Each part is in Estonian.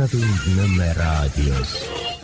Lõunatund Nõmme raadios.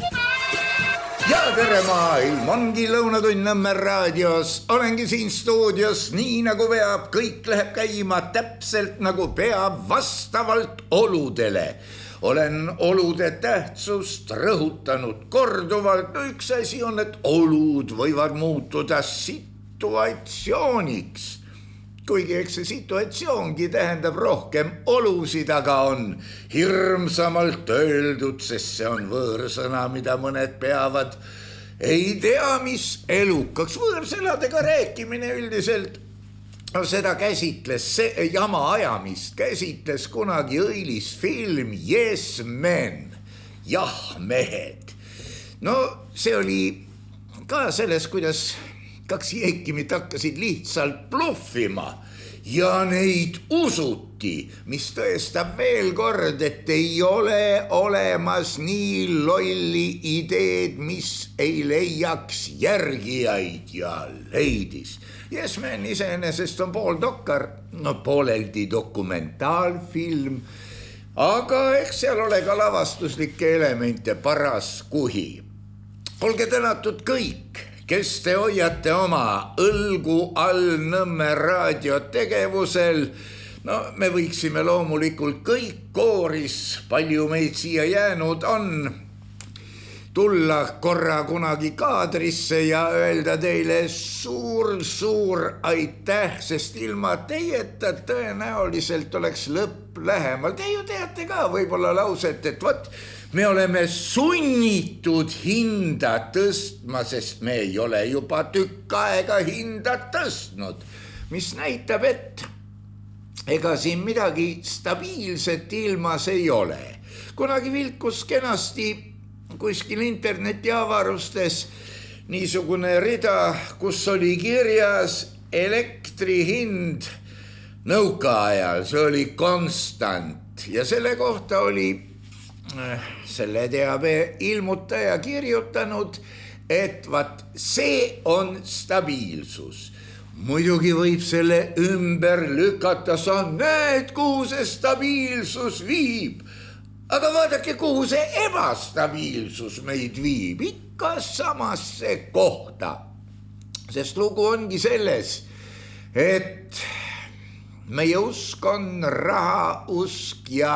Ja tere maailm, ongi Lõunatund Nõmme raadios. Olengi siin stuudios nii nagu peab, kõik läheb käima täpselt nagu peab vastavalt oludele. Olen olude tähtsust rõhutanud korduvalt. Üks asi on, et olud võivad muutuda situatsiooniks. Kuigi eks see situatsioongi tähendab rohkem olusid, aga on hirmsamalt öeldud, sest see on võõrsõna, mida mõned peavad. Ei tea, mis elukaks. Võõrsõnadega rääkimine üldiselt, seda käsitles, see jama ajamist käsitles kunagi õilis film Yes Men, jah mehed. No see oli ka selles, kuidas kaks jeekimit hakkasid lihtsalt bluffima ja neid usuti, mis tõestab veel kord, et ei ole olemas nii lolli ideed, mis ei leiaks järgijaid ja leidis. Yes Men iseenesest on pooldokkar, no pooleldi dokumentaalfilm, aga eks seal ole ka lavastuslikke elemente paras kuhi. Olge tänatud kõik, kes te hoiate oma õlgu all Nõmme raadio tegevusel. No me võiksime loomulikult kõik kooris, palju meid siia jäänud on, tulla korra kunagi kaadrisse ja öelda teile suur aitäh, sest ilma teieta tõenäoliselt oleks lõpp lähemal. Te ju teate ka võib-olla lauset, et vot, me oleme sunnitud hinda tõstma, sest me ei ole juba tükk aega hinda tõstnud, mis näitab, et ega siin midagi stabiilset ilmas ei ole. Kunagi vilkus kenasti kuskil interneti avarustes niisugune rida, kus oli kirjas elektri hind nõukaajal, see oli konstant ja selle kohta oli selle teabe ilmutaja kirjutanud, et vaat see on stabiilsus. Muidugi võib selle ümber lükata, sa näed, kuhu see stabiilsus viib. Aga vaadake, kuhu see ebastabiilsus meid viib, ikka samasse kohta. Sest lugu ongi selles, et meie usk on rahausk ja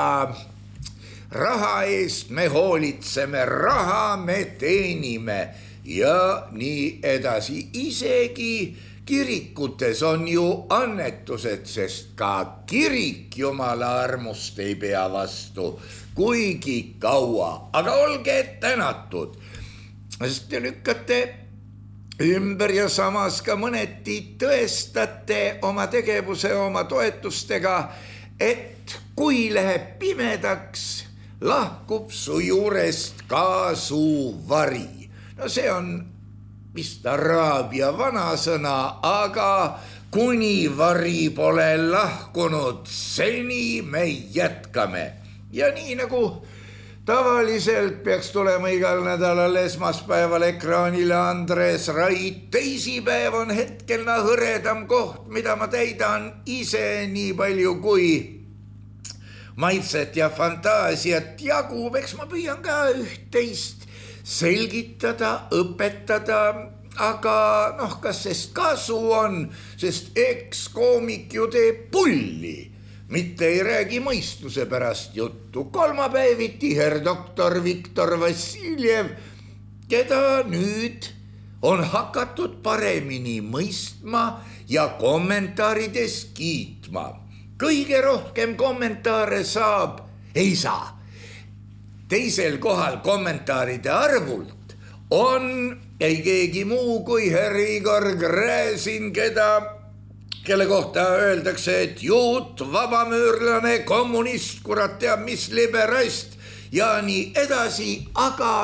raha eest me hoolitseme, raha me teenime ja nii edasi. Isegi kirikutes on ju annetused, sest ka kirik Jumala armust ei pea vastu kuigi kaua. Aga olge tänatud, sest te lükkate ümber ja samas ka mõneti tõestate oma tegevuse, oma toetustega, et kui läheb pimedaks, lahkub su juurest ka su vari. No see on vist araabia vanasõna, aga kuni vari pole lahkunud, seni me jätkame. Ja nii nagu tavaliselt peaks tulema igal nädalal esmaspäeval ekraanile Andres Rait, teisipäev on hetkena hõredam koht, mida ma täidan ise nii palju kui maitset ja fantaasiat jagub, eks ma püüan ka üht-teist selgitada, õpetada, aga kas sest kasu on, sest eks koomik ju teeb pulli, mitte ei räägi mõistuse pärast juttu. Kolmapäeviti herdoktor Viktor Vassiljev, keda nüüd on hakatud paremini mõistma ja kommentaarides kiitma. Kõige rohkem kommentaare saab, ei saa. Teisel kohal kommentaaride arvult on ei keegi muu kui härra Igor Gräzin, kelle kohta öeldakse, et juut, vabamüürlane, kommunist, kurat teab mis liberast ja nii edasi, aga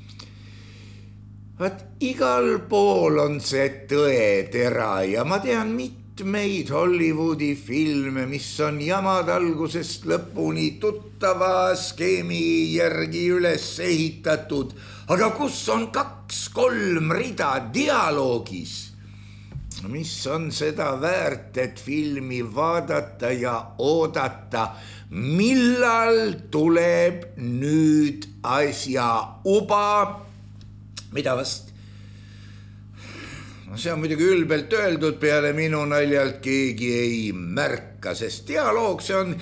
vaat igal pool on see tõetera ja ma tean mitmeid Hollywoodi filme, mis on jamad algusest lõpuni tuttava skeemi järgi üles ehitatud, aga kus on 2-3 rida dialoogis mis on seda väärt, et filmi vaadata ja oodata, millal tuleb nüüd asja uba, mida vast. No see on muidugi ülbelt öeldud, peale minu naljalt keegi ei märka, sest dialoog see on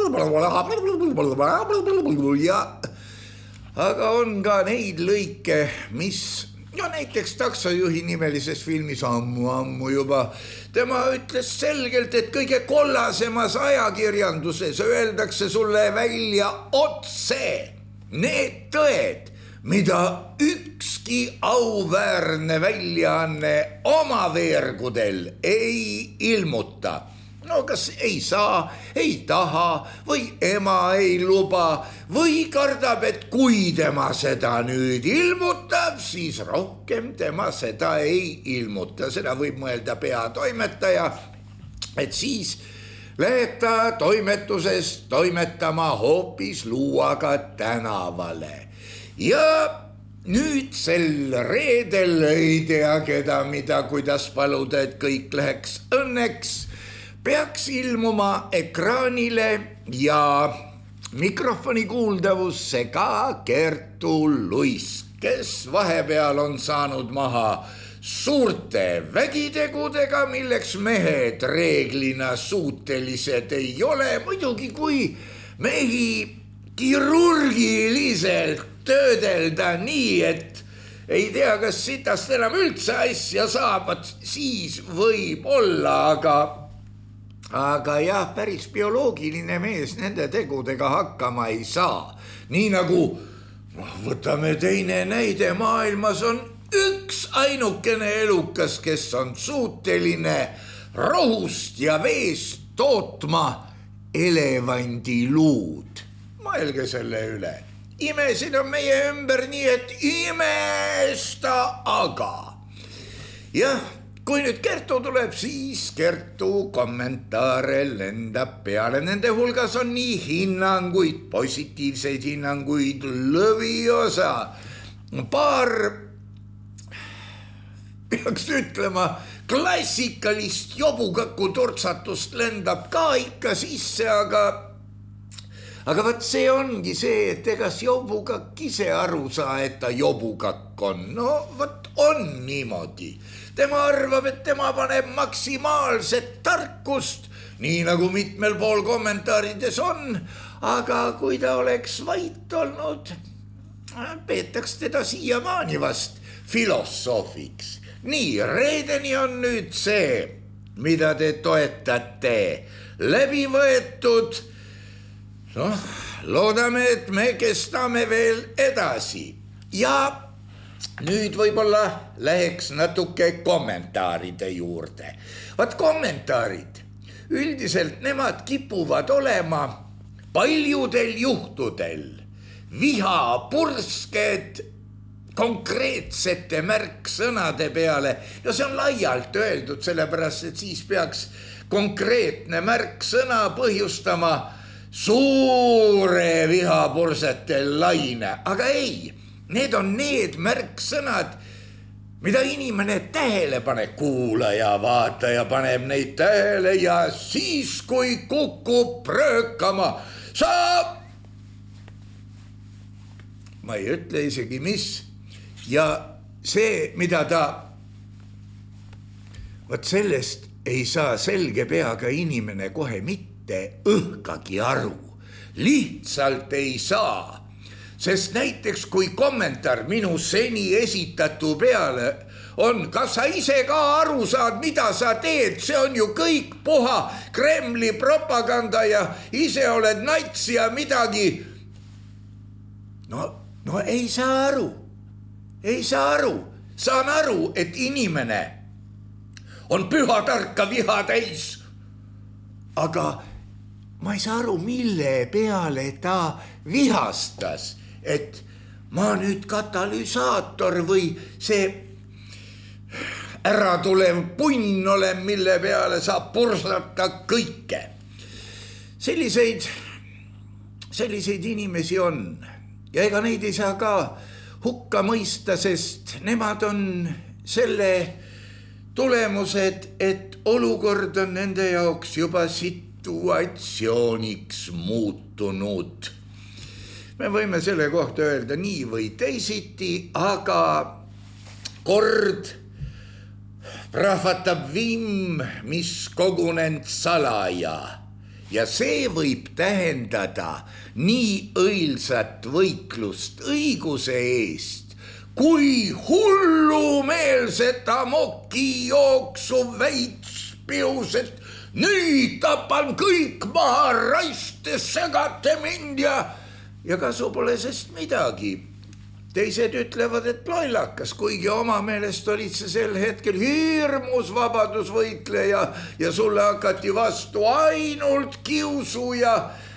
ja aga on ka neid lõike, mis ja näiteks taksojuhi nimelises filmis ammu juba. Tema ütles selgelt, et kõige kollasemas ajakirjanduses öeldakse sulle välja otse need tõed, mida ükski auväärne väljaanne oma veergudel ei ilmuta. No kas ei saa, ei taha või ema ei luba või kardab, et kui tema seda nüüd ilmutab, siis rohkem tema seda ei ilmuta. Seda võib mõelda peatoimetaja, et siis läheb ta toimetusest toimetama hoopis luuaga tänavale. Ja nüüd sel reedel ei tea keda, mida, kuidas paluda, et kõik läheks õnneks, peaks ilmuma ekraanile ja mikrofoni kuuldavusse ka Kertu Luisk, kes vahepeal on saanud maha suurte vägitegudega, milleks mehed reeglina suutelised ei ole. Muidugi kui mehi kirurgiliselt töödelda nii, et ei tea, kas sitast enam üldse asja saab, siis võib olla, aga jah, päris bioloogiline mees nende tegudega hakkama ei saa. Nii nagu, võtame teine näide, maailmas on üks ainukene elukas, kes on suuteline rohust ja veest tootma elevandiluud. Mõelge selle üle. Imesid on meie ümber nii, et imesta aga. Jah, kui nüüd Kertu tuleb, siis Kertu kommentaare lendab peale. Nende hulgas on nii hinnanguid, positiivseid hinnanguid, lõviosa. Paar, peaks ütlema, klassikalist jobukaku turtsatust lendab ka ikka sisse, aga võt see ongi see, et egas jobukakk ise aru saa, et ta jobukakk on. No võt on niimoodi. Tema arvab, et tema paneb maksimaalset tarkust, nii nagu mitmel pool kommentaarides on, aga kui ta oleks vait olnud, peetaks teda siiamaani vast filosoofiks. Nii, reedeni on nüüd see, mida te toetate, läbi võetud. Noh, loodame, et me kestame veel edasi ja nüüd võib-olla läheks natuke kommentaaride juurde. Vaat kommentaarid, üldiselt nemad kipuvad olema paljudel juhtudel vihapursked konkreetsete märksõnade peale. Ja see on laialt öeldud, sellepärast, et siis peaks konkreetne märksõna põhjustama suure vihapursete laine, aga ei. Need on need märksõnad, mida inimene tähele paneb, kuulaja, vaataja paneb neid tähele ja siis, kui kukub pröökama, saab, ma ei ütle isegi mis, ja see, mida ta, võt sellest ei saa selge peaga inimene kohe mitte õhkagi aru, lihtsalt ei saa. Sest näiteks kui kommentaar minu seni esitatu peale on, kas sa ise ka aru saad, mida sa teed, see on ju kõik puha Kremli propaganda ja ise oled nats ja midagi. No ei saa aru, saan aru, et inimene on pühatarka viha täis, aga ma ei saa aru, mille peale ta vihastas. Et ma nüüd katalüsaator või see äratulev punn olen, mille peale saab pursata kõike. Selliseid inimesi on ja ega neid ei saa ka hukka mõista, sest nemad on selle tulemused, et olukord on nende jaoks juba situatsiooniks muutunud. Me võime selle kohta öelda nii või teisiti, aga kord prahvatab vimm, mis kogunend salaja ja see võib tähendada nii õilsat võitlust õiguse eest, kui hullumeelset amoki jooksu veits piuset. Nüüd tapan kõik maha, raiste segate mind ja kasu pole sest midagi. Teised ütlevad, et lollakas, kuigi oma meelest olid see sel hetkel hirmus vabadusvõitleja ja sulle hakati vastu ainult kiusu ja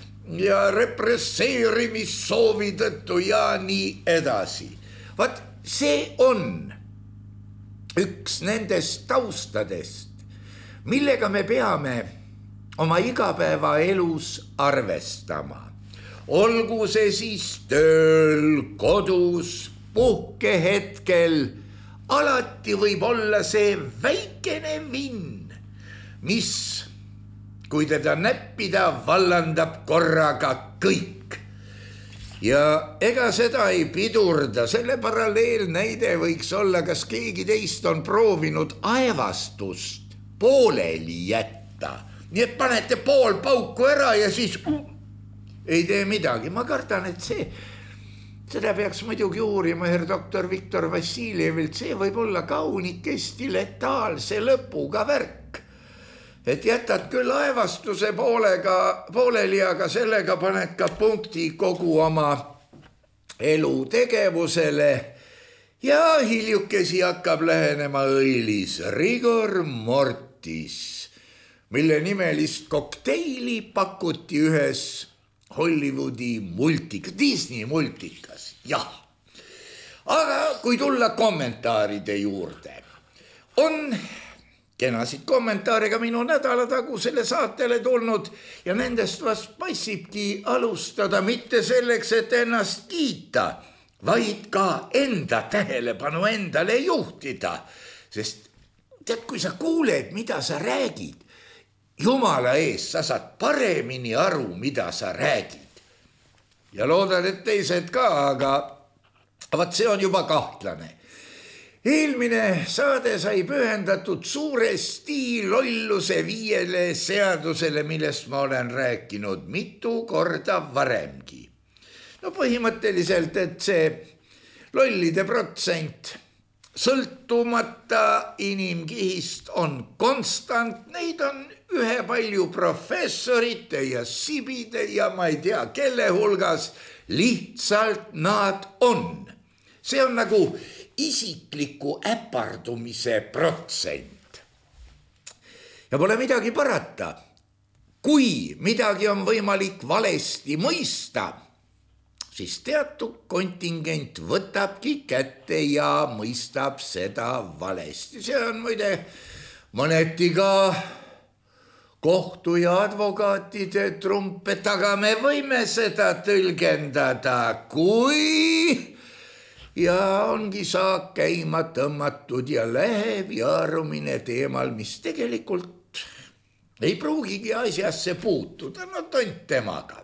represseerimissoovi tõttu ja nii edasi. Vaat see on üks nendest taustadest, millega me peame oma igapäevaelus arvestama. Olgu see siis tööl, kodus, puhkehetkel, alati võib olla see väikene vinn, mis, kui teda näppida, vallandab korraga kõik. Ja ega seda ei pidurda, selle paralleelnäide võiks olla, kas keegi teist on proovinud aevastust pooleli jätta. Nii et panete pool pauku ära ja siis ei tee midagi. Ma kardan, et seda peaks muidugi uurima doktor Viktor Vassiljevilt, see võib olla kaunikesti letaalse lõpuga värk. Et jätad küll aevastuse pooleli, aga sellega paned ka punkti kogu oma elutegevusele ja hiljukesi hakkab lähenema õilis rigor mortis, mille nimelist kokteili pakuti ühes Hollywoodi multikas, Disney multikas, jah. Aga kui tulla kommentaaride juurde, on kenasid kommentaare ka minu nädalatagusele saatele tulnud ja nendest vast passibki alustada mitte selleks, et ennast kiita, vaid ka enda tähelepanu endale juhtida. Sest tead, kui sa kuuled, mida sa räägid, Jumala ees, sa saad paremini aru, mida sa räägid. Ja loodan, et teised ka, aga vaat see on juba kahtlane. Eelmine saade sai pühendatud suuresti lolluse 5 seadusele, millest ma olen rääkinud mitu korda varemgi. No põhimõtteliselt, et see lollide protsent sõltumata inimkihist on konstant, neid on ühepalju professorite ja sibide ja ma ei tea, kelle hulgas lihtsalt nad on. See on nagu isikliku äpardumise protsent. Ja pole midagi parata. Kui midagi on võimalik valesti mõista, siis teatud kontingent võtabki kätte ja mõistab seda valesti. See on muide mõneti ka kohtu ja advokaatide trumpet, aga me võime seda tõlgendada, kui ja ongi saak käima tõmmatud ja läheb jaarumine teemal, mis tegelikult ei pruugigi asjasse puutuda, no tont temaga.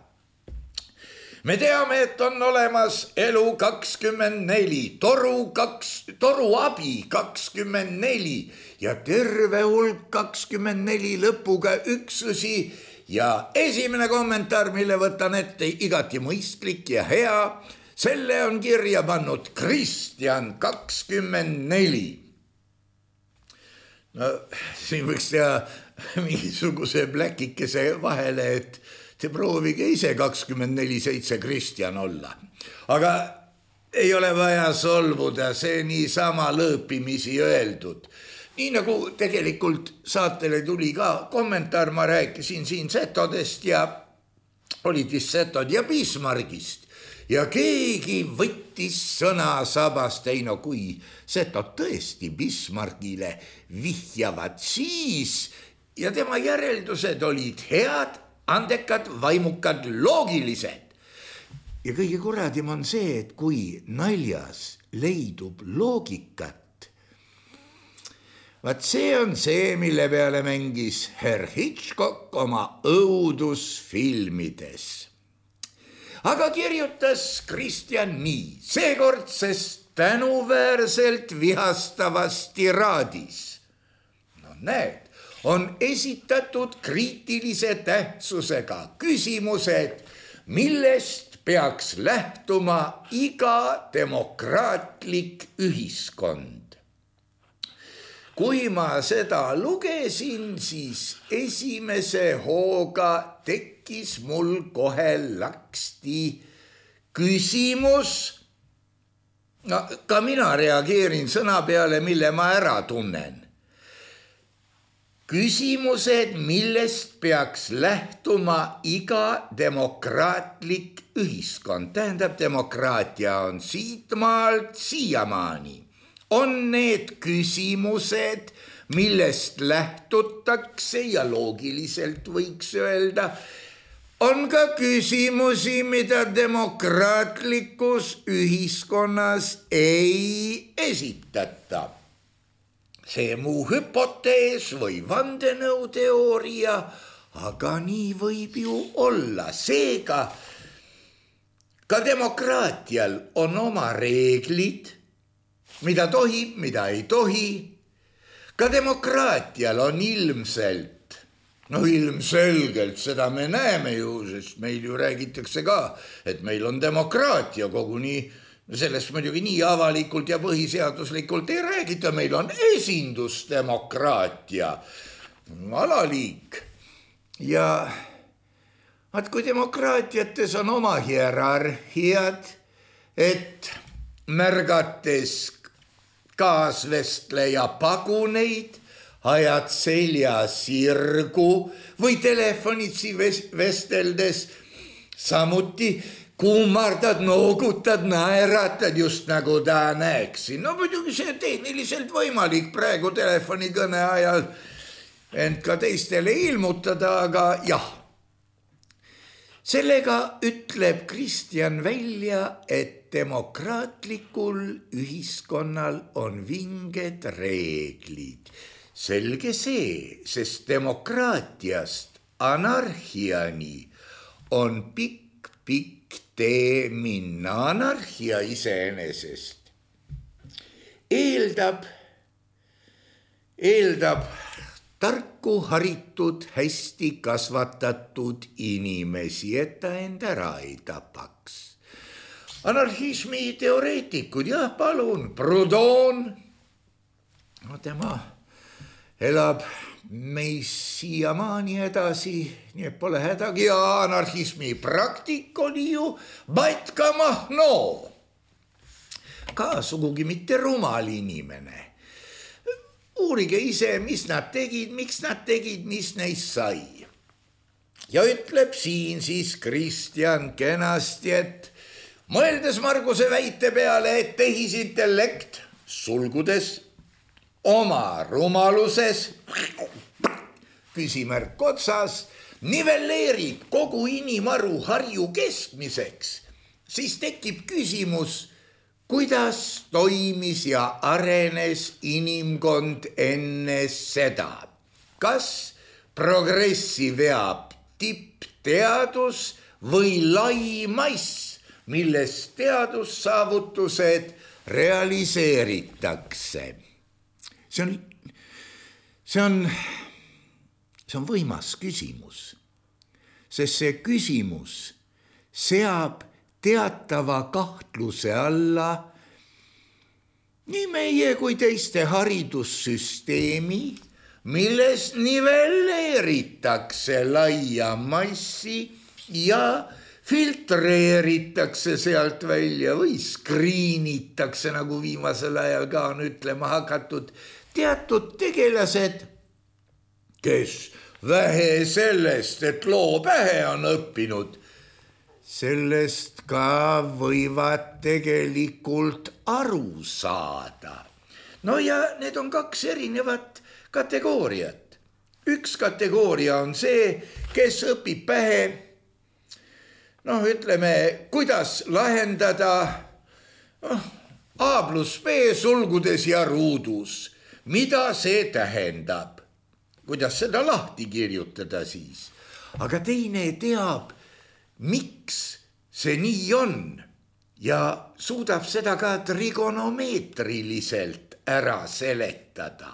Me teame, et on olemas elu 24, toru abi 24 ja terve hulk 24 lõpuga üksusi ja esimene kommentaar, mille võtan ette, igati mõistlik ja hea, selle on kirja pannud Kristjan 24. No siin võiks teha mingisuguse pläkikese vahele, et te proovige ise 24/7 Kristjan olla. Aga ei ole vaja solvuda, see niisama lõõpimisi öeldud. Nii nagu tegelikult saatele tuli ka kommentaar, ma rääkisin siin setodest ja olid vist setod ja Bismarckist. Ja keegi võttis sõna sabast, ei no kui setod tõesti Bismarckile vihjavad siis ja tema järeldused olid head, andekad, vaimukad, loogilised. Ja kõige kuradim on see, et kui naljas leidub loogikat, Vaat see on see, mille peale mängis Herr Hitchcock oma õudusfilmides. Aga kirjutas Kristjan nii seekordsest tänuväärselt vihastavas tiraadis. No näed, on esitatud kriitilise tähtsusega küsimused, millest peaks lähtuma iga demokraatlik ühiskond. Kui ma seda lugesin, siis esimese hooga tekkis mul kohe laksti küsimus. No, ka mina reageerin sõna peale, mille ma ära tunnen. Küsimused, millest peaks lähtuma iga demokraatlik ühiskond. Tähendab, demokraatia on siitmaalt siiamaani. On need küsimused, millest lähtutakse ja loogiliselt võiks öelda, on ka küsimusi, mida demokraatlikus ühiskonnas ei esitata. See muu hüpotees või vandenõuteooria, aga nii võib ju olla. Seega, ka demokraatial on oma reeglid, mida tohib, mida ei tohi. Ka demokraatial on ilmselgelt, seda me näeme ju, sest meil ju räägitakse ka, et meil on demokraatia koguni, sellest muidugi nii avalikult ja põhiseaduslikult ei räägita, meil on esindusdemokraatia, alaliik. Ja kui demokraatiates on oma hierarhiad, et märgates kaasvestleja paguneid, ajad selja sirgu või telefonitsi vesteldes samuti kummardad, noogutad, naeratad just nagu ta näeksin. No muidugi see tehniliselt võimalik praegu telefonikõne ajal end ka teistele ilmutada, aga jah. Sellega ütleb Kristjan välja, et demokraatlikul ühiskonnal on vinged reeglid. Selge see, sest demokraatiast anarhiani on pikk tee minna. Anarhia iseenesest eeldab tarku, haritud, hästi kasvatatud inimesi, et ta end ära ei tapaks. Anarhismi teoreetikud, jah, palun, Proudhon, tema elab meis siiamaani edasi, nii et pole hädagi, ja anarhismi praktik oli ju Batka Mahno, ka sugugi mitte rumal inimene. Uurige ise, mis nad tegid, miks nad tegid, mis neist sai. Ja ütleb siin siis Kristjan kenasti, et mõeldes Marguse väite peale, et tehisintellekt sulgudes oma rumaluses, küsimärk otsas, nivelleerib kogu inimaru harju keskmiseks, siis tekib küsimus, kuidas toimis ja arenes inimkond enne seda. Kas progressi veab tippteadus või lai mass, milles teadussaavutused realiseeritakse? See on võimas küsimus, sest see küsimus seab teatava kahtluse alla nii meie kui teiste haridussüsteemi, milles nivelleeritakse laia massi ja filtreeritakse sealt välja või skriinitakse, nagu viimasel ajal ka on ütlema hakatud, teatud tegelased, kes vähe sellest, et loo pähe on õppinud, sellest ka võivad tegelikult aru saada. No ja need on kaks erinevat kategooriat. Üks kategooria on see, kes õpib pähe, ütleme, kuidas lahendada A+B sulgudes ja ruudus. mida see tähendab, kuidas seda lahti kirjutada siis. Aga teine teab, miks see nii on ja suudab seda ka trigonomeetriliselt ära seletada.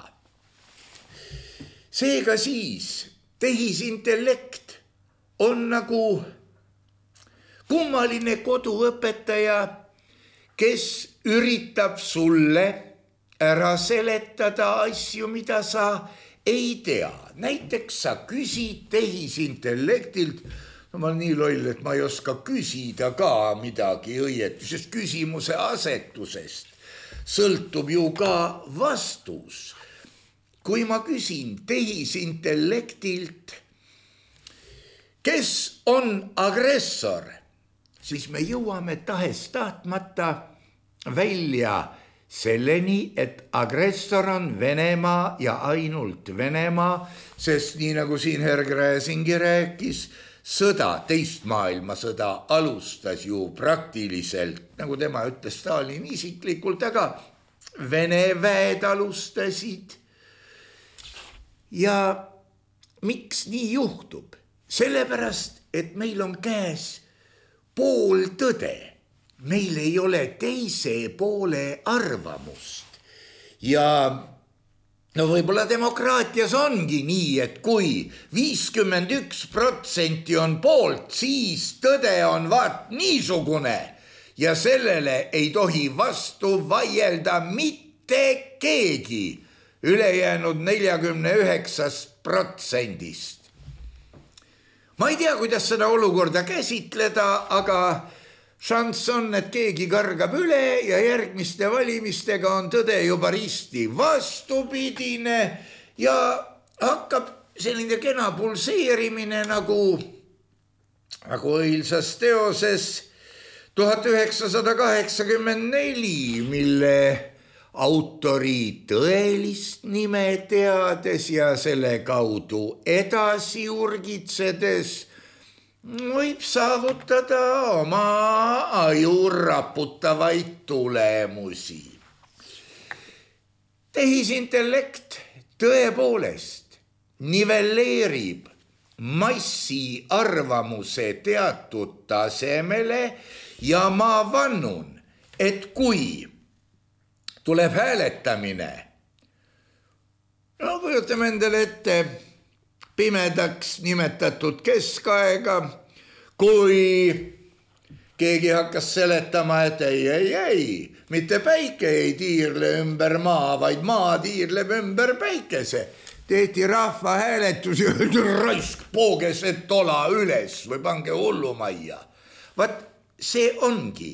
Seega siis tehisintellekt on nagu kummaline koduõpetaja, kes üritab sulle ära seletada asju, mida sa ei tea. Näiteks sa küsid tehisintellektilt, no ma olen nii loll, et ma ei oska küsida ka midagi õieti, sest küsimuse asetusest sõltub ju ka vastus. Kui ma küsin tehisintellektilt, kes on agressor, siis me jõuame tahes-tahtmata välja selleni, et agressor on Venemaa ja ainult Venemaa, sest nii nagu siin Hergräsingi rääkis, sõda, teist maailmasõda alustas ju praktiliselt, nagu tema ütles Stalin isiklikult, aga Vene väed alustasid. Ja miks nii juhtub? Sellepärast, et meil on käes pooltõde. Meil ei ole teise poole arvamust. Ja no võib-olla demokraatias ongi nii, et kui 51% on poolt, siis tõde on vaat niisugune ja sellele ei tohi vastu vaielda mitte keegi ülejäänud 49%. Ma ei tea, kuidas seda olukorda käsitleda, aga šanss on, et keegi kargab üle ja järgmiste valimistega on tõde juba risti vastupidine ja hakkab selline kena pulseerimine nagu õilsas teoses 1984, mille autori tõelist nime teades ja selle kaudu edasi urgitsedes võib saavutada oma aju raputavaid tulemusi. Tehisintellekt tõepoolest nivelleerib massi arvamuse teatud tasemele ja ma vannun, et kui tuleb hääletamine, no kujutame endale ette pimedaks nimetatud keskaega, kui keegi hakkas seletama, et ei, mitte päike ei tiirle ümber maa, vaid maa tiirleb ümber päikese. Tehti rahvahääletus ja raisk pooges, et tola üles või pange hullumajja. Vaat see ongi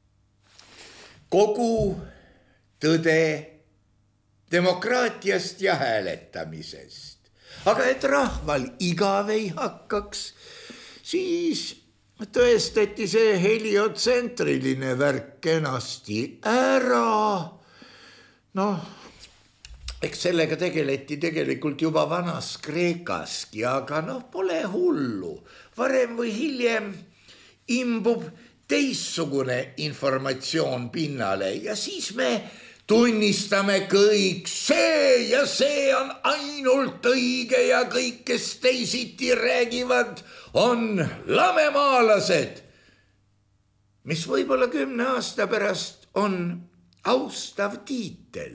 kogu tõde demokraatiast ja hääletamisest. Aga et rahval igav ei hakkaks, siis tõestati see heliotsentriline värk kenasti ära. Noh, eks sellega tegeleti tegelikult juba vanas Kreekaski, aga pole hullu. Varem või hiljem imbub teissugune informatsioon pinnale ja siis me tunnistame kõik, see ja see on ainult õige ja kõik, kes teisiti räägivad, on lamemaalased, mis võib-olla 10 aasta pärast on austav tiitel.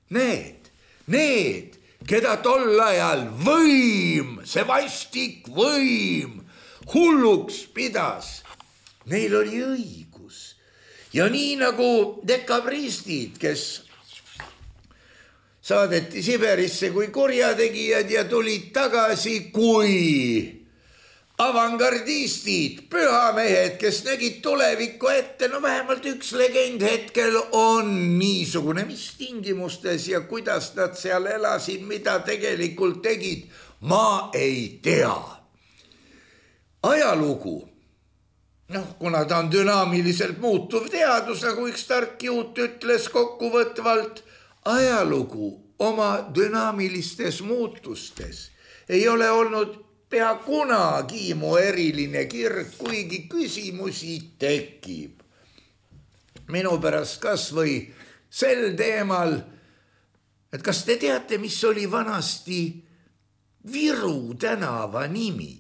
Need, keda tol ajal võim, see vastik võim hulluks pidas, neil oli õigus. Ja nii nagu dekabristid, kes saadeti Siberisse kui kurjategijad ja tulid tagasi kui avangardistid, pühamehed, kes nägid tulevikku ette, no vähemalt üks legend hetkel on niisugune, mis tingimustes ja kuidas nad seal elasid, mida tegelikult tegid, ma ei tea. Ajalugu, kuna ta on dünaamiliselt muutuv teadus, nagu üks tark juut ütles kokkuvõtvalt, ajalugu oma dünaamilistes muutustes ei ole olnud pea kunagi mu eriline kirg, kuigi küsimusi tekib. Minu pärast kas või sel teemal, et kas te teate, mis oli vanasti Viru tänava nimi?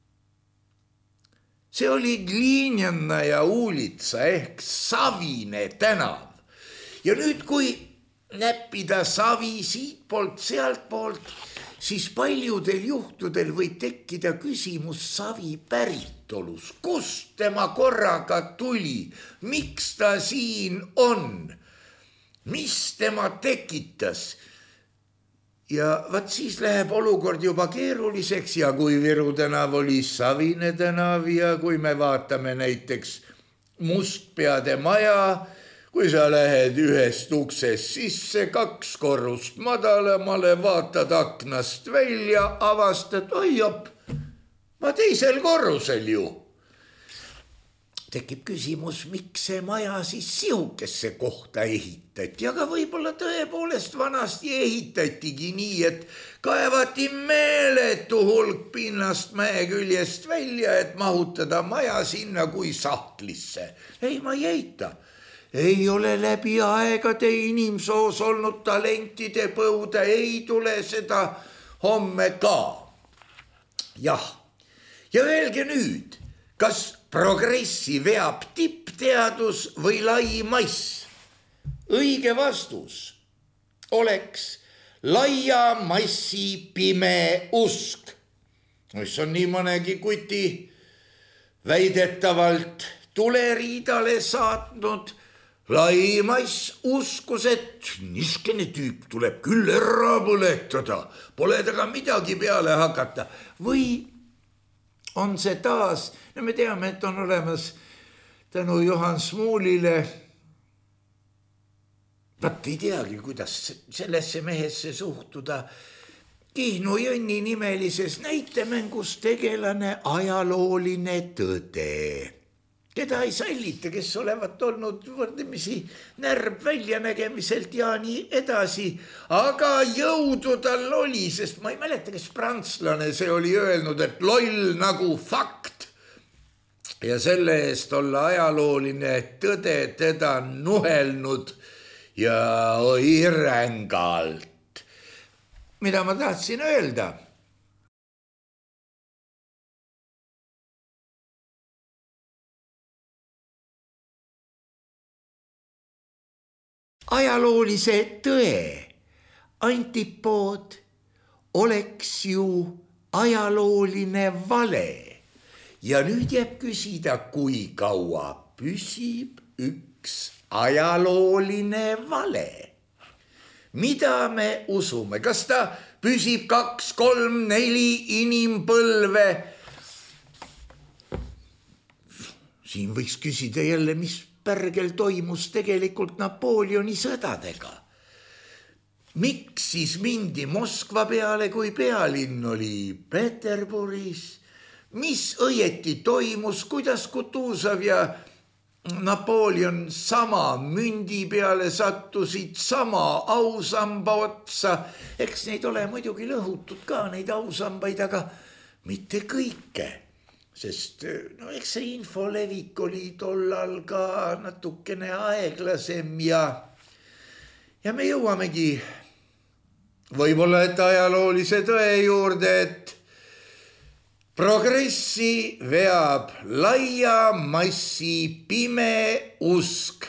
See oli Gliniannaja uulitsa ehk Savine tänav. Ja nüüd, kui näppida savi siitpoolt, sealtpoolt, siis paljudel juhtudel võib tekkida küsimus savi päritolus. Kust tema korraga tuli? Miks ta siin on? Mis tema tekitas? Ja vaat siis läheb olukord juba keeruliseks ja kui Viru tänav oli Savine tänav ja kui me vaatame näiteks Mustpeade maja, kui sa lähed ühest uksest sisse 2 korrust madalamale, vaatad aknast välja, avastad, oi jopp, ma 2. korrusel ju. Tekib küsimus, miks see maja siis sihukesse kohta ehitati, aga võib-olla tõepoolest vanasti ehitatigi nii, et kaevati meeletu hulk pinnast mäe küljest välja, et mahutada maja sinna kui sahtlisse. Ei, ma ei eita. Ei ole läbi aegade inimsoos olnud talentide põuda, ei tule seda homme ka. Jah, ja öelge nüüd, kas progressi veab tippteadus või lai mass? Õige vastus oleks laia massi pime usk, mis on nii mõnegi kuti väidetavalt tuleriidale saatnud. Lai mass uskus, et niskene tüüp tuleb küll ära põletada, pole taga midagi peale hakata. Või on see taas, no me teame, et on olemas tänu Johan Smuulile, vaat ei teagi, kuidas sellesse mehesse suhtuda, Kihnu Jõnni nimelises näitemängus tegelane ajalooline Tõde, keda ei sallita, kes olevat olnud võrdlemisi närb väljanägemiselt ja nii edasi. Aga jõudu tal oli, sest ma ei mäleta, kes prantslane see oli öelnud, et loll nagu fakt. Ja selle eest olla ajalooline Tõde teda nuhelnud ja oi rängalt. Mida ma tahtsin öelda? Ajaloolise tõe antipood oleks ju ajalooline vale. Ja nüüd jääb küsida, kui kaua püsib üks ajalooline vale. Mida me usume? Kas ta püsib 2, 3, 4 inimpõlve? Siin võiks küsida jälle, mis pärgel toimus tegelikult Napoleoni sõdadega. Miks siis mindi Moskva peale, kui pealinn oli Peterburis? Mis õieti toimus, kuidas Kutuzov ja Napoleon sama mündi peale sattusid, sama ausamba otsa? Eks neid ole muidugi lõhutud ka, neid ausambaid, aga mitte kõike. Sest no, eks see infolevik oli tollal ka natukene aeglasem ja me jõuamegi võib-olla, et ajaloolise tõe juurde, et progressi veab laia massi pime usk.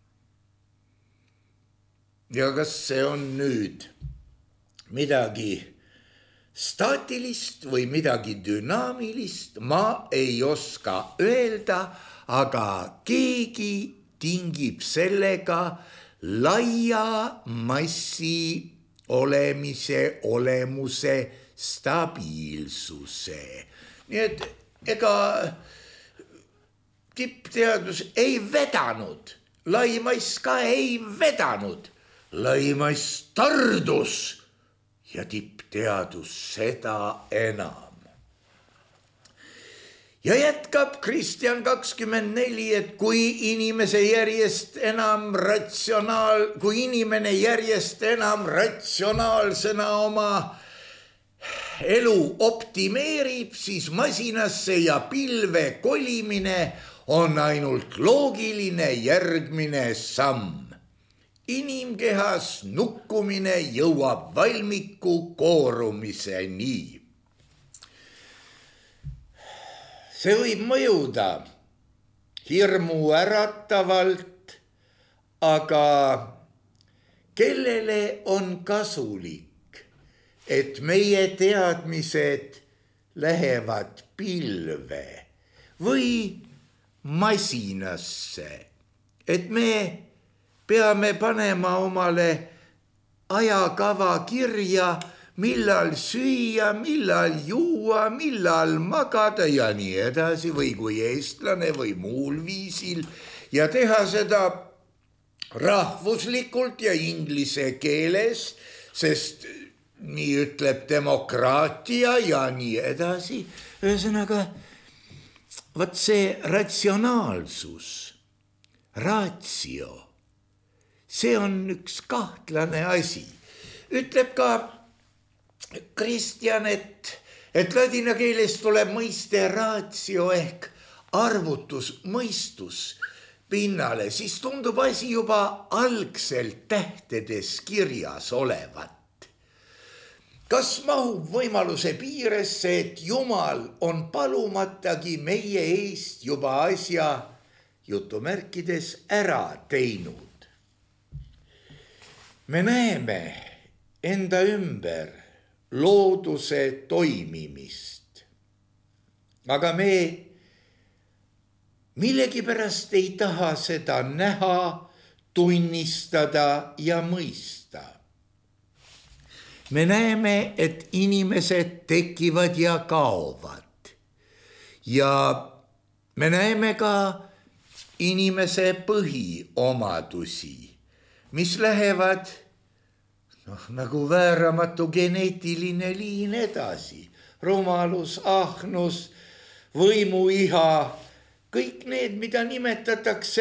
Ja kas see on nüüd midagi staatilist või midagi dünaamilist, ma ei oska öelda, aga keegi tingib sellega laia massi olemuse stabiilsuse. Nii et ega tippteadus ei vedanud, lai mass ka ei vedanud, lai mass tardus ja tippteadus seda enam. Ja jätkab Kristjan 24, et kui inimene järjest enam ratsionaalsena oma elu optimeerib, siis masinasse ja pilve kolimine on ainult loogiline järgmine samm. inimkehas nukkumine jõuab valmiku koorumiseni. See võib mõjuda hirmu äratavalt, aga kellele on kasulik, et meie teadmised lähevad pilve või masinasse, et me peame panema omale ajakava kirja, millal süüa, millal juua, millal magada ja nii edasi või kui eestlane või muul viisil ja teha seda rahvuslikult ja inglise keeles, sest nii ütleb demokraatia ja nii edasi. Ühesõnaga, võt see ratsionaalsus, ratio, see on üks kahtlane asi. Ütleb ka Kristjan, et ladina keeles tuleb mõiste ratio ehk arvutus, mõistus pinnale, siis tundub asi juba algselt tähtedes kirjas olevat. Kas mahub võimaluse piiresse, et Jumal on palumatagi meie eest juba asja jutumärkides ära teinud? Me näeme enda ümber looduse toimimist, aga me millegipärast ei taha seda näha, tunnistada ja mõista. Me näeme, et inimesed tekivad ja kaovad ja me näeme ka inimese põhiomadusi, mis lähevad nagu vääramatu geneetiline liin edasi, rumalus, ahnus, võimuiha, kõik need, mida nimetatakse,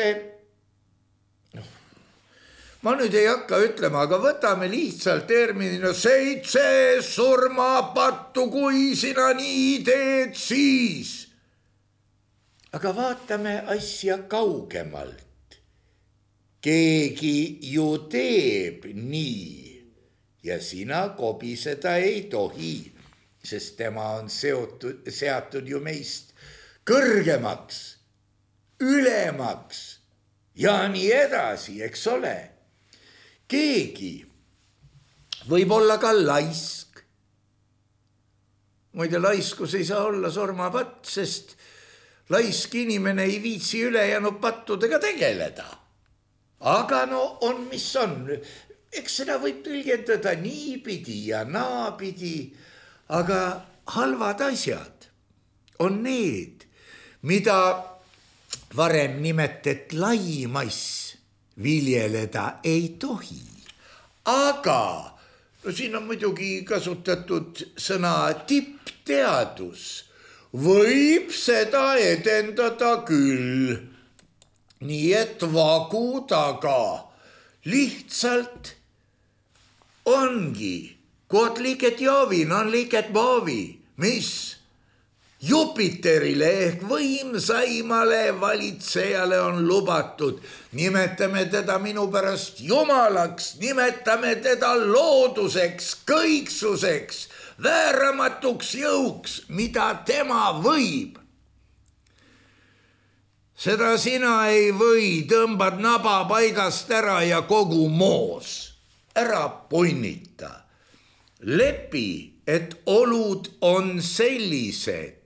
ma nüüd ei hakka ütlema, aga võtame lihtsalt terminina 7 surmapattu, kui sina nii teed, siis. Aga vaatame asja kaugemalt. Keegi ju teeb nii. Ja sina kobiseda ei tohi, sest tema on seatud ju meist kõrgemaks, ülemaks ja nii edasi, eks ole. Keegi võib olla ka laisk. Muide, laiskus ei saa olla surmapatt, sest laisk inimene ei viitsi ülejäänud pattudega tegeleda. Aga no on, mis on. Eks seda võib tõlgendada niipidi ja naapidi, aga halvad asjad on need, mida varem nimetet laimass viljeleda ei tohi. Aga siin on muidugi kasutatud sõna tippteadus, võib seda edendada küll, nii et vagu taga lihtsalt ongi, kuot liiket joovin, on liiket voovi, mis Jupiterile ehk võimsaimale valitsejale on lubatud. Nimetame teda minu pärast jumalaks, nimetame teda looduseks, kõiksuseks, vääramatuks jõuks, mida tema võib. Seda sina ei või, tõmbad naba paigast ära ja kogu moos. Ära punnita. Lepi, et olud on sellised,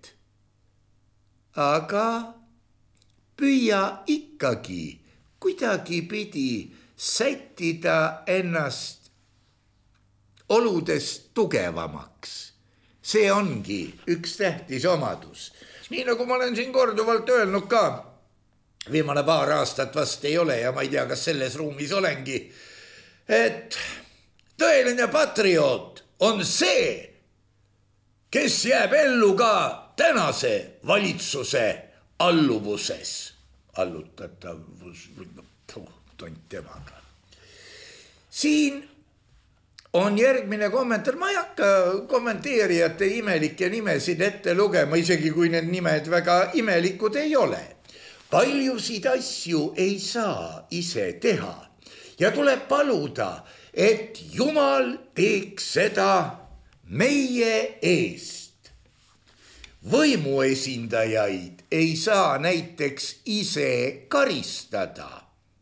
aga püüa ikkagi kuidagi pidi sättida ennast oludest tugevamaks. See ongi üks tähtis omadus. Nii nagu ma olen siin korduvalt öelnud ka, viimane paar aastat vast ei ole ja ma ei tea, kas selles ruumis olengi, et tõeline patrioot on see, kes jääb ellu ka tänase valitsuse alluvuses. Allutatavus, tont temaga. Siin on järgmine kommentaar. Ma ei hakka kommenteerijate imelikke nimesid ette lugema, isegi kui need nimed väga imelikud ei ole. Paljusid asju ei saa ise teha ja tuleb paluda, et Jumal teeks seda meie eest. Võimuesindajaid ei saa näiteks ise karistada.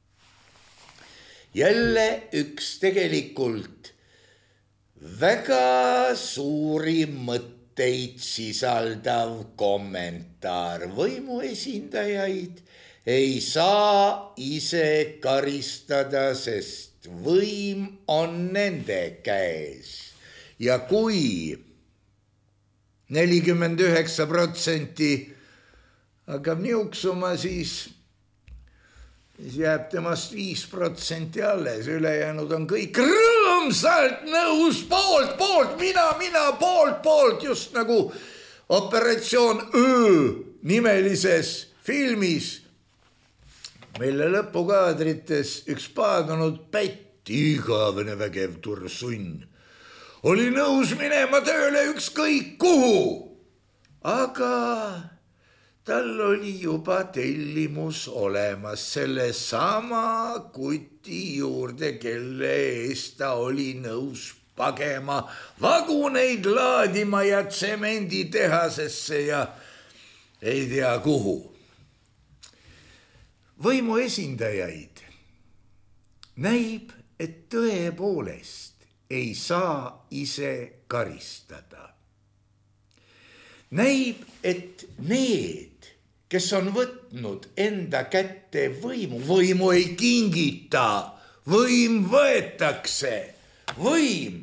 Jälle üks tegelikult väga suuri mõtteid sisaldav kommentaar. Võimuesindajaid ei saa ise karistada, sest võim on nende käes. Ja kui 49% hakkab niuksuma, siis jääb temast 5% alles, ülejäänud on kõik rõõmsalt nõus poolt, mina, poolt, just nagu Operatsioon Öö nimelises filmis, mille lõpukaadrites üks paadunud pätt, igavene vägev tursunn, oli nõus minema tööle ükskõik kuhu, aga tal oli juba tellimus olemas selle sama kuti juurde, kelle eest ta oli nõus pagema, vaguneid laadima ja tsemenditehasesse ja ei tea kuhu. Võimuesindajaid näib, et tõepoolest ei saa ise karistada. Näib, et need, kes on võtnud enda kätte võimu ei kingita, võim võetakse, võim.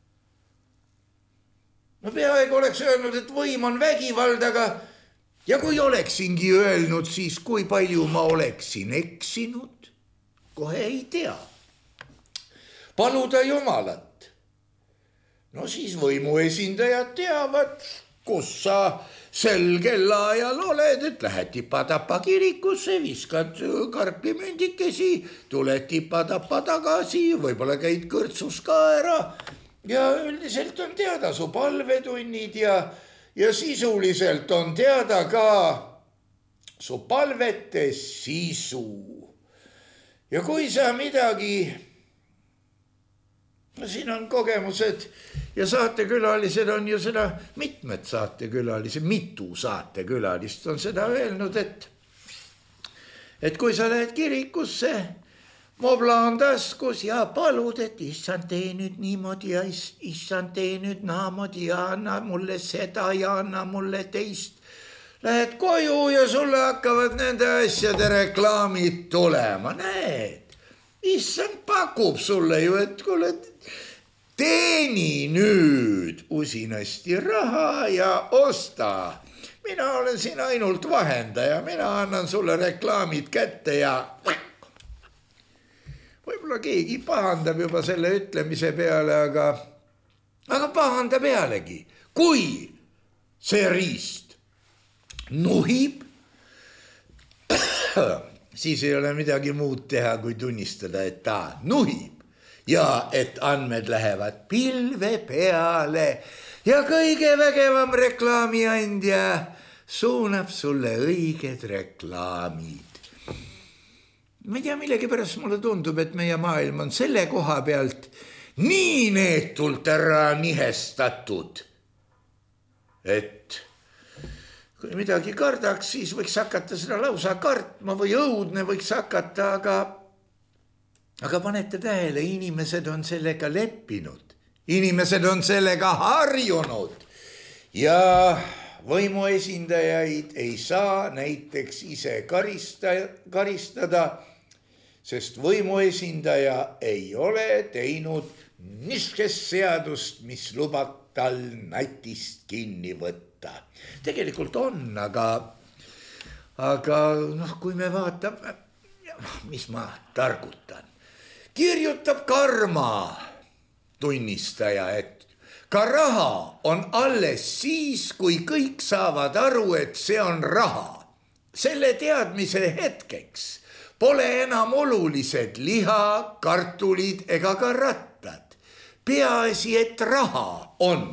No peaaegu oleks öelnud, et võim on vägivald, aga ja kui oleksingi öelnud, siis kui palju ma oleksin eksinud, kohe ei tea. Paluda Jumalat. No siis võimuesindajad teavad, kus sa sel kellaajal oled, et lähed tipa-tapa kirikusse, viskad karpimündikesi, tuled tipa-tapa tagasi, võib-olla käid kõrtsus ka ära ja üldiselt on teada su palvetunnid ja sisuliselt on teada ka su palvete sisu. Ja kui sa midagi, no siin on kogemused ja saatekülalised on ju seda, mitmed saatekülalised, mitu saatekülalist on seda öelnud, et kui sa lähed kirikusse, mobla on taskus ja palud, et issand tee nüüd niimoodi ja issand tee nüüd naamoodi ja anna mulle seda ja anna mulle teist. Lähed koju ja sulle hakkavad nende asjade reklaamid tulema, näed. Issand pakub sulle ju, et kuule, teeni nüüd usinasti raha ja osta. Mina olen siin ainult vahendaja, mina annan sulle reklaamid kätte ja võib-olla keegi pahandab juba selle ütlemise peale, aga pahanda pealegi. Kui see riist nuhib, siis ei ole midagi muud teha, kui tunnistada, et ta nuhib ja et andmed lähevad pilve peale ja kõige vägevam reklaamiandja suunab sulle õiged reklaamid. Ma ei tea, millegipärast mulle tundub, et meie maailm on selle koha pealt nii neetult ära nihestatud, et kui midagi kardaks, siis võiks hakata seda lausa kartma või õudne võiks hakata, aga panete tähele, inimesed on sellega leppinud, inimesed on sellega harjunud ja võimuesindajaid ei saa näiteks ise karistada, sest võimuesindaja ei ole teinud niisugust seadust, mis lubab tal natist kinni võtta. Tegelikult on, aga kui me vaatame, mis ma targutan, kirjutab Karma tunnistaja, et ka raha on alles siis, kui kõik saavad aru, et see on raha. Selle teadmise hetkeks pole enam olulised liha, kartulid ega ka rattad. Peaasi, et raha on.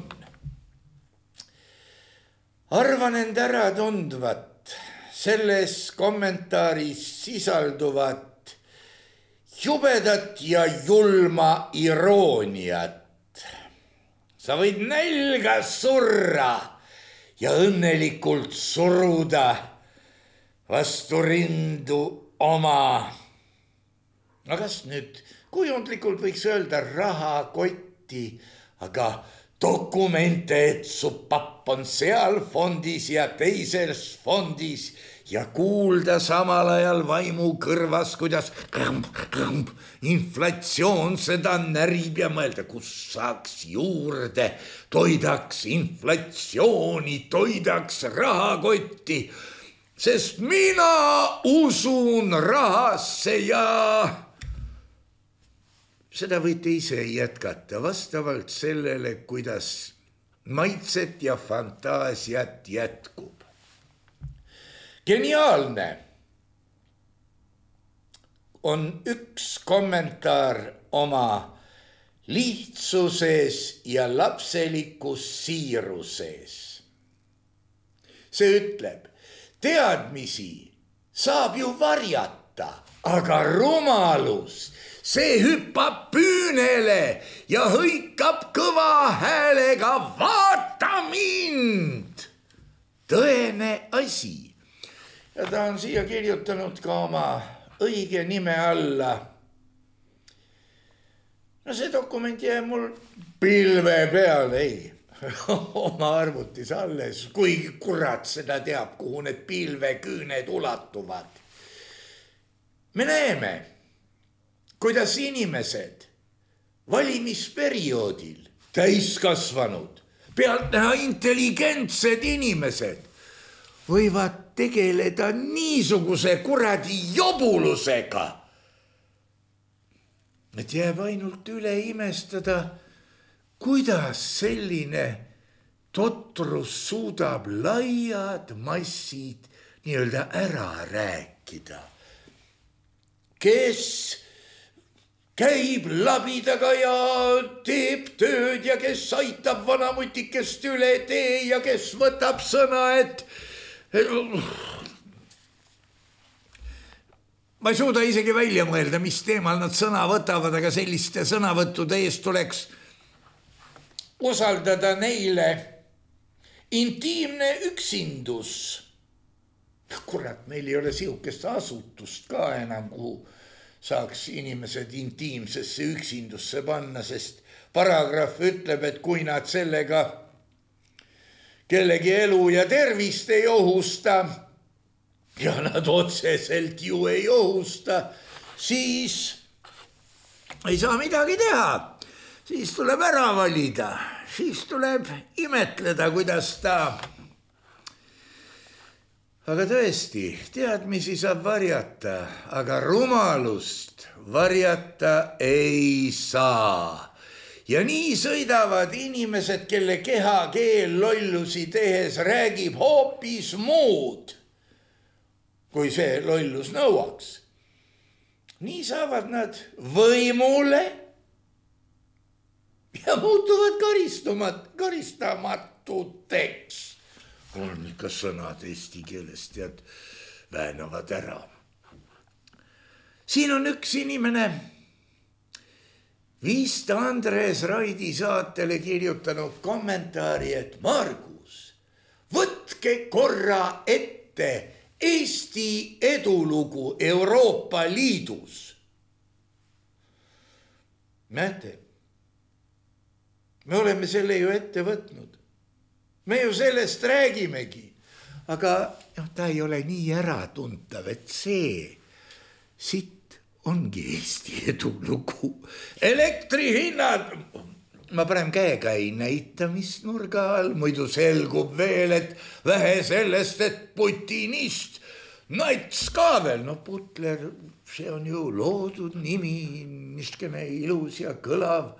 Arvan end ära tundvat selles kommentaaris sisalduvat jubedat ja julma irooniat. Sa võid nälga surra ja õnnelikult suruda vastu rindu oma. No kas nüüd kujundlikult võiks öelda rahakotti, aga dokumente, et su papp on seal fondis ja teises fondis ja kuulda samal ajal vaimu kõrvas, kuidas kramp, inflatsioon seda närib ja mõelda, kus saaks juurde, toidaks inflatsiooni, toidaks rahakotti, sest mina usun rahasse ja seda võite ise jätkata vastavalt sellele, kuidas maitset ja fantaasiat jätkub. Geniaalne on üks kommentaar oma lihtsuses ja lapselikus siiruses. See ütleb, teadmisi saab ju varjata, aga rumalus, see hüppab püünele ja hõikab kõva häälega, vaata mind. Tõene asi. Ja ta on siia kirjutanud ka oma õige nime alla. No see dokument jäi mul pilve peale, ei, oma arvutis alles, kuigi kurat seda teab, kuhu need pilveküüned ulatuvad. Me näeme, kuidas inimesed valimisperioodil, täiskasvanud, pealtnäha intelligentsed inimesed võivad tegeleda niisuguse kuradi jobulusega, et jääb ainult üle imestada, kuidas selline totrus suudab laiad massid nii-öelda ära rääkida. Kes käib labidaga ja teeb tööd ja kes aitab vanamutikest üle tee ja kes võtab sõna, et ma ei suuda isegi välja mõelda, mis teemal nad sõna võtavad, aga selliste sõnavõttude eest tuleks usaldada neile intiimne üksindus. Kurat, meil ei ole sihukest asutust ka enam, kuhu saaks inimesed intiimsesse üksindusse panna, sest paragrahv ütleb, et kui nad sellega kellegi elu ja tervist ei ohusta ja nad otseselt ju ei ohusta, siis ei saa midagi teha. Siis tuleb ära valida, siis tuleb imetleda, kuidas ta. Aga tõesti, teadmisi saab varjata, aga rumalust varjata ei saa. Ja nii sõidavad inimesed, kelle kehakeel lollusi tehes räägib hoopis muud, kui see lollus nõuaks. Nii saavad nad võimule ja muutuvad karistamatuteks. On ikka sõnad eesti keeles, tead, väänavad ära. Siin on üks inimene, vist Andres Raidi saatele kirjutanud kommentaari, et Margus, võtke korra ette Eesti edulugu Euroopa Liidus. Näete, me oleme selle ju ette võtnud. Me ju sellest räägimegi, aga ta ei ole nii äratuntav, et see siit ongi Eesti edulugu. Elektrihinnad, ma parem käega ei näita, mis nurga all, muidu selgub veel, et vähe sellest, et putinist nats ka veel. No Putler, see on ju loodud nimi, niskene ilus ja kõlav.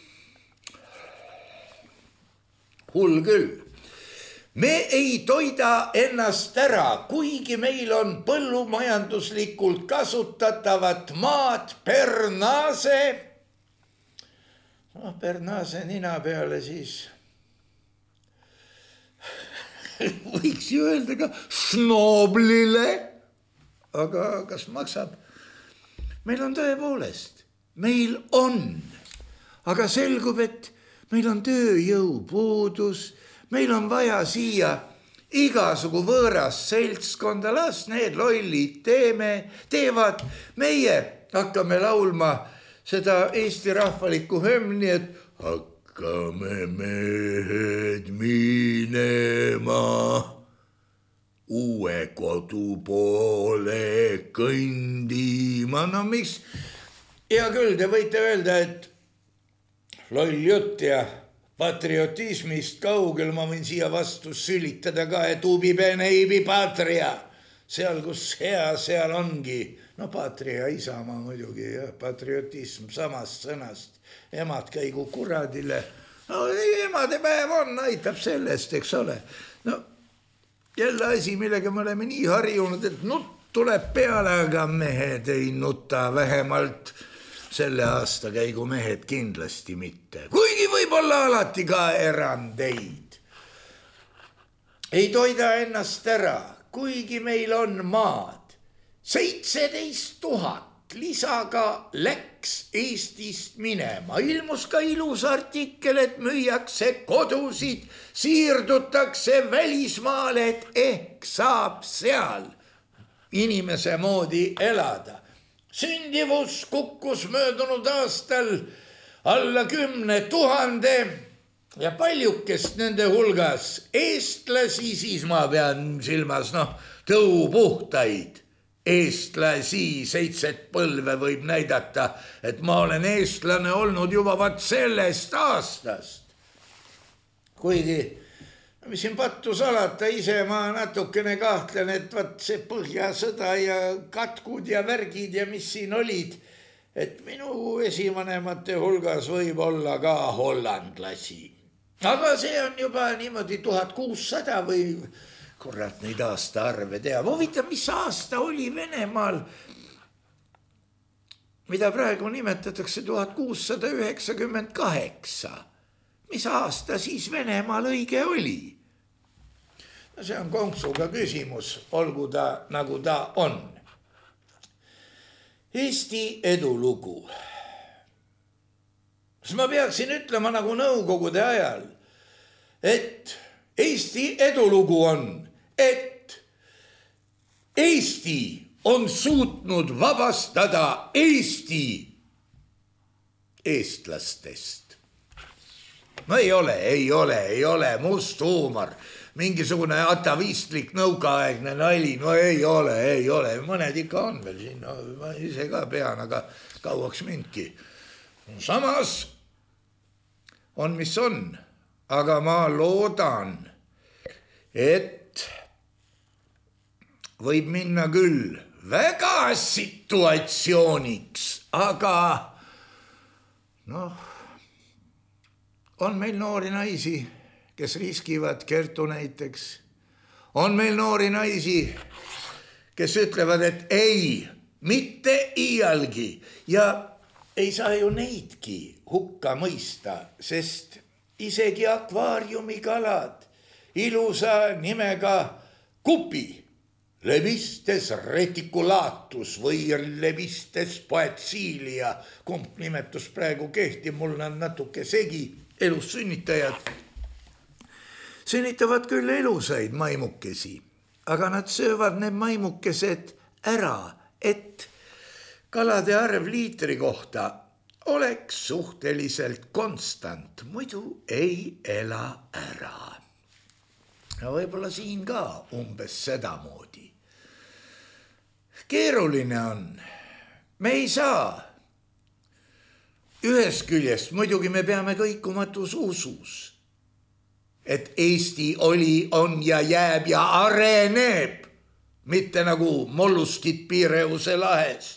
Hull küll. Me ei toida ennast ära, kuigi meil on põllumajanduslikult kasutatavat maad Pernaase. Pernaase nina peale siis võiks ju öelda ka Šnoblile, aga kas maksab? meil on tõepoolest, meil on, aga selgub, et meil on tööjõupuudus, meil on vaja siia igasugu võõras seltskonda, las need lollid teevad, meie hakkame laulma seda Eesti rahvalikku hümni, et hakkame mehed minema uue kodu poole kõndima. No mis, hea küll, te võite öelda, et loll jutt ja patriotismist kaugel, ma võin siia vastu sülitada ka, et ubi bene ibi patria, seal kus hea, seal ongi. No patria, isamaa muidugi, ja patriotism samast sõnast, emad käigu kuradile. No emadepäev on, aitab sellest, eks ole. No jälle asi, millega me oleme nii harjunud, et nutt tuleb peale, aga mehed ei nuta, vähemalt selle aasta käigu mehed kindlasti mitte. Kuigi võib-olla alati ka erandeid. Ei toida ennast ära, kuigi meil on maad. 17 000 lisaga läks Eestist minema. Ilmus ka ilus artikkel, et müüakse kodusid, siirdutakse välismaale, et ehk saab seal inimese moodi elada. Sündivus kukkus möödunud aastal alla 10 000 ja paljukest nende hulgas eestlasi, siis ma pean silmas tõupuhtaid eestlasi, 7 põlve võib näidata, et ma olen eestlane olnud juba vaat sellest aastast. Kuigi, mis siin pattu salata, ise ma natukene kahtlen, et vaat see Põhjasõda ja katkud ja värgid ja mis siin olid, et minu esivanemate hulgas võib olla ka hollandlasi. Aga see on juba niimoodi 1600 või kurat neid aastaarve teab. Huvitav, mis aasta oli Venemaal, mida praegu nimetatakse 1698. Mis aasta siis Venemaal õige oli? No see on konksuga küsimus, olgu ta nagu ta on. Eesti edulugu. Siis ma peaksin ütlema nagu nõukogude ajal, et Eesti edulugu on, et Eesti on suutnud vabastada Eesti eestlastest. No ei ole must huumor, mingisugune atavistlik nõukaaegne nali, no ei ole, mõned ikka on veel siin, no, ma ise ka pean, aga kauaks mindki. Samas on, mis on, aga ma loodan, et võib minna küll väga situatsiooniks, aga on meil noori naisi, kes riskivad Kertu näiteks. On meil noori naisi, kes ütlevad, et ei, mitte iialgi ja ei saa ju neidki hukka mõista, sest isegi akvaariumikalad ilusa nimega kupi, Levistes reticulatus või Levistes poetsilia, kumb nimetus praegu kehtib, mul on natuke segi, elus sünnitajad. Sünnitavad küll elusaid maimukesi, aga nad söövad need maimukesed ära, et kalade arv liitri kohta oleks suhteliselt konstant, muidu ei ela ära. No võib-olla siin ka umbes sedamoodi. Keeruline on. Me ei saa. Ühest küljest muidugi me peame kõikumatus usus, et Eesti oli, on ja jääb ja areneb, mitte nagu molluskid Piireuse lahes.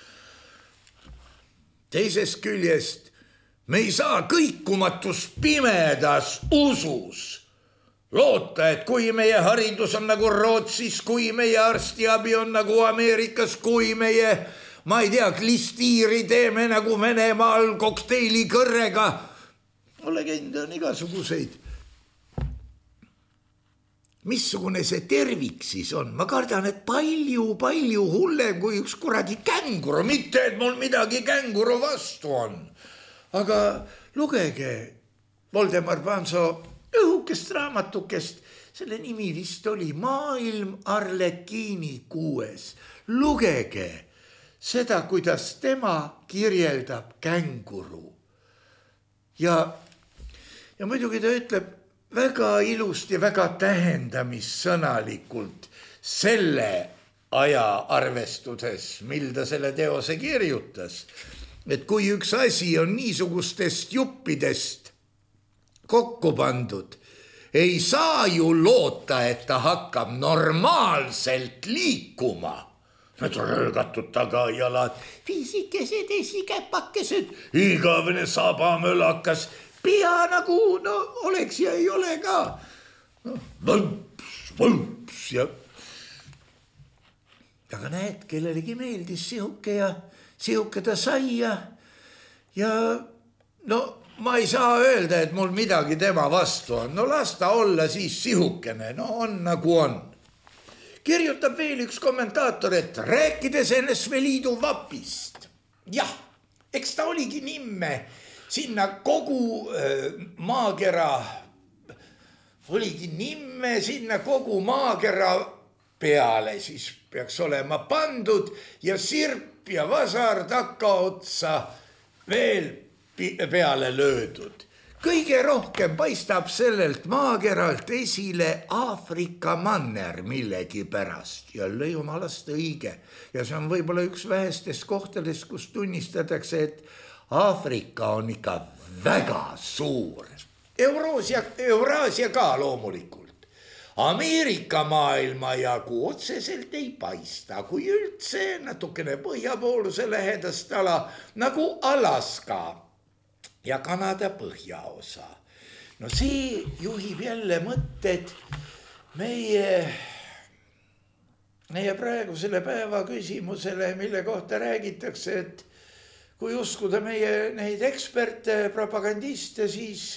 Teisest küljest me ei saa kõikumatus pimedas usus loota, et kui meie haridus on nagu Rootsis, kui meie arstiabi on nagu Ameerikas, kui meie, ma ei tea, klistiiri teeme nagu Venemaal kokteili kõrrega. Legende on igasuguseid. missugune see tervik siis on. Ma kardan, et palju hullem kui üks kuradi känguru, mitte et mul midagi känguru vastu on. Aga lugege Voldemar Panso õhukest raamatukest, selle nimi vist oli Maailm Arlekiini 6. Lugege seda, kuidas tema kirjeldab känguru. Ja muidugi ta ütleb väga ilusti, väga tähendamissõnalikult selle aja arvestudes, mil ta selle teose kirjutas, et kui üks asi on niisugustest juppidest kokku pandud, ei saa ju loota, et ta hakkab normaalselt liikuma. Need röögatud tagajalad, viisikesed, esikäpakesed, igavene sabamölakas, pea nagu oleks ja ei ole ka. Võlps ja. Aga näed, kellelegi meeldis sihuke ja sihuke ta sai ja ma ei saa öelda, et mul midagi tema vastu on. Las ta olla siis sihukene, on nagu on. Kirjutab veel üks kommentaator, et rääkides NSV Liidu vapist. Jah, eks ta oligi nimme sinna kogu maakera peale siis peaks olema pandud ja sirp ja vasar takaotsa veel peale löödud. Kõige rohkem paistab sellelt maakeralt esile Aafrika manner millegi pärast. Jälle jumalast õige. Ja see on võib-olla üks vähestest kohtadest, kus tunnistatakse, et Aafrika on ikka väga suur. Euraasia ka loomulikult. Ameerika maailma jagu otseselt ei paista, kui üldse natukene põhjapooluse lähedast ala nagu Alaska ja Kanada põhjaosa. No see juhib jälle mõtted meie praegusele päeva küsimusele, mille kohta räägitakse, et kui uskuda meie neid eksperte, propagandiste, siis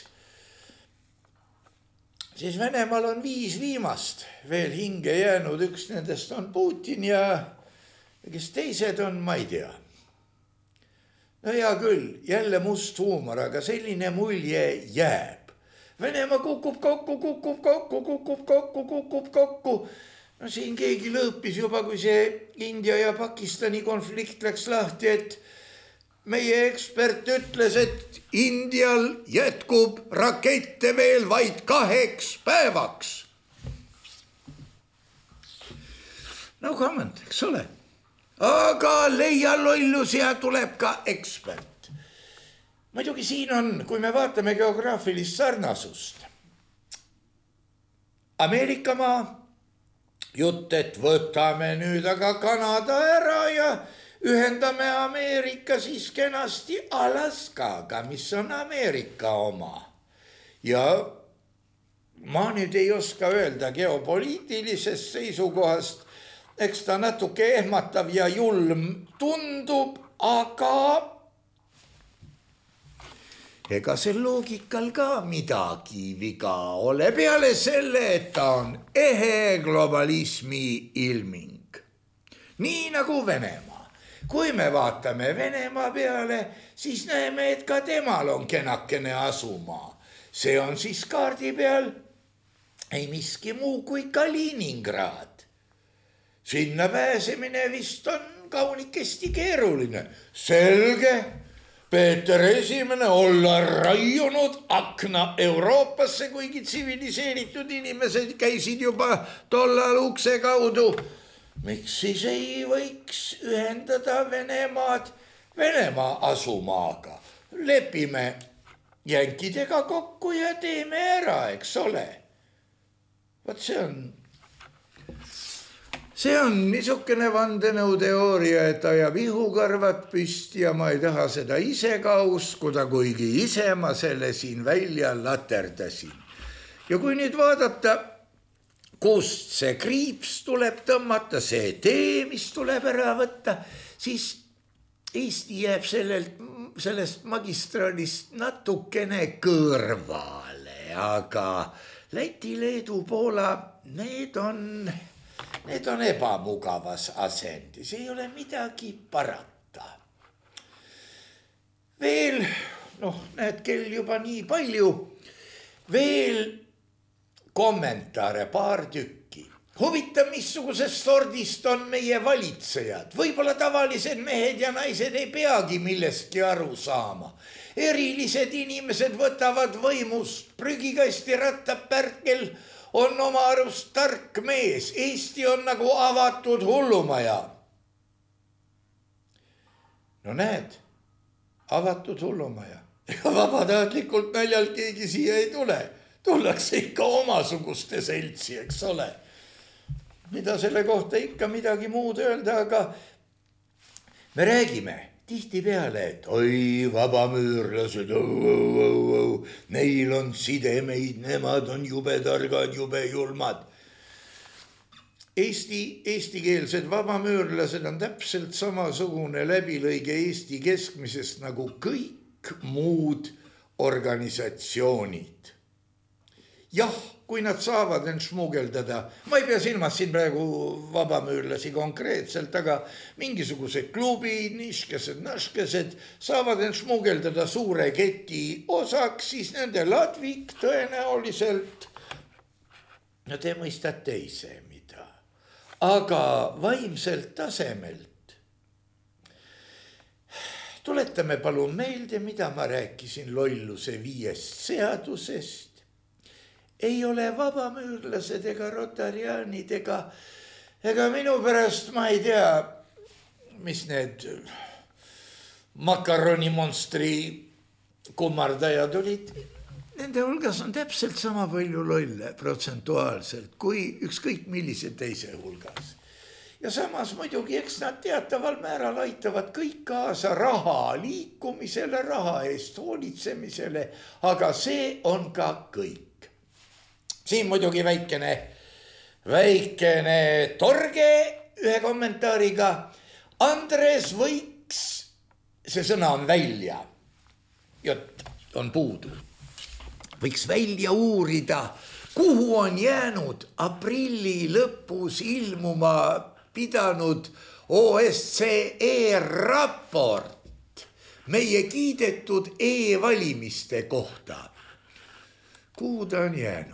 Venemaal on 5 viimast veel hinge jäänud. Üks nendest on Putin ja kes teised on, ma ei tea. No hea küll, jälle must huumor, aga selline mulje jääb. Venemaa kukub kokku. No siin keegi lõõpis juba, kui see India ja Pakistani konflikt läks lahti, et meie ekspert ütles, et Indial jätkub rakette veel vaid 2 päevaks. No comment, eks ole. Aga leia lollus ja tuleb ka ekspert. Muidugi siin on, kui me vaatame geograafilist sarnasust. Ameerikamaa jutt, et võtame nüüd aga Kanada ära ja ühendame Ameerika siis kenasti Alaskaga, mis on Ameerika oma. Ja ma nüüd ei oska öelda geopoliitilisest seisukohast, eks ta natuke ehmatav ja julm tundub, aga ega see loogikal ka midagi viga ole peale selle, et ta on ehe globalismi ilming. Nii nagu Venemaa. Kui me vaatame Venemaa peale, siis näeme, et ka temal on kenakene asumaa. See on siis kaardi peal ei miski muu kui Kaliningrad. Sinna pääsemine vist on kaunikesti keeruline. Selge, Peeter Esimene olla raiunud akna Euroopasse, kuigi tsiviliseeritud inimesed käisid juba tollal ukse kaudu. Miks siis ei võiks ühendada Venemaad Venemaa asumaaga? Lepime jänkidega kokku ja teeme ära, eks ole. Vaat see on niisugune vandenõuteooria, et ajab ihukarvad püsti ja ma ei taha seda ise ka uskuda, kuigi ise ma selle siin välja laterdasin. Ja kui nüüd vaadata, kust see kriips tuleb tõmmata, see tee, mis tuleb ära võtta, siis Eesti jääb sellest magistraalist natukene kõrvale, aga Läti, Leedu, Poola, need on ebamugavas asendis, ei ole midagi parata. Veel, näed kell juba nii palju, veel kommentaare, paar tükki. Huvitav, missugusest sordist on meie valitsejad. Võib-olla tavalised mehed ja naised ei peagi millestki aru saama. Erilised inimesed võtavad võimust, prügikasti rattab Pärkel on oma arust tark mees. Eesti on nagu avatud hullumaja. No näed, avatud hullumaja. Ega vabatahtlikult naljalt keegi siia ei tule. Tullakse ikka omasuguste seltsi, eks ole. Mida selle kohta ikka midagi muud öelda, aga me räägime tihti peale, et oi, vabamüürlased, neil on sidemeid, nemad on jube targad, jube julmad. Eestikeelsed vabamüürlased on täpselt samasugune läbilõige Eesti keskmisest nagu kõik muud organisatsioonid. Jah, kui nad saavad end smugeldada, ma ei pea silmas siin praegu vabamüürlasi konkreetselt, aga mingisugused klubid, niškesed, naškesed saavad end smugeldada suure keti osaks, siis nende ladvik tõenäoliselt, no te mõistate ise mida, aga vaimselt tasemelt. Tuletame palun meelde, mida ma rääkisin lolluse 5 seadusest. Ei ole vabamüürlased ega rotariaanid ega minu pärast ma ei tea, mis need makaronimonstri kummardajad olid. Nende hulgas on täpselt sama palju lolle protsentuaalselt kui ükskõik millise teise hulgas. Ja samas muidugi, eks nad teataval määral aitavad kõik kaasa raha liikumisele, raha eest hoolitsemisele, aga see on ka kõik. Siin muidugi väikene torge ühe kommentaariga. Andres võiks, see sõna on välja, jutt on puudu, võiks välja uurida, kuhu on jäänud aprilli lõpus ilmuma pidanud OSCE raport meie kiidetud e-valimiste kohta. Kuhu ta on jäänud?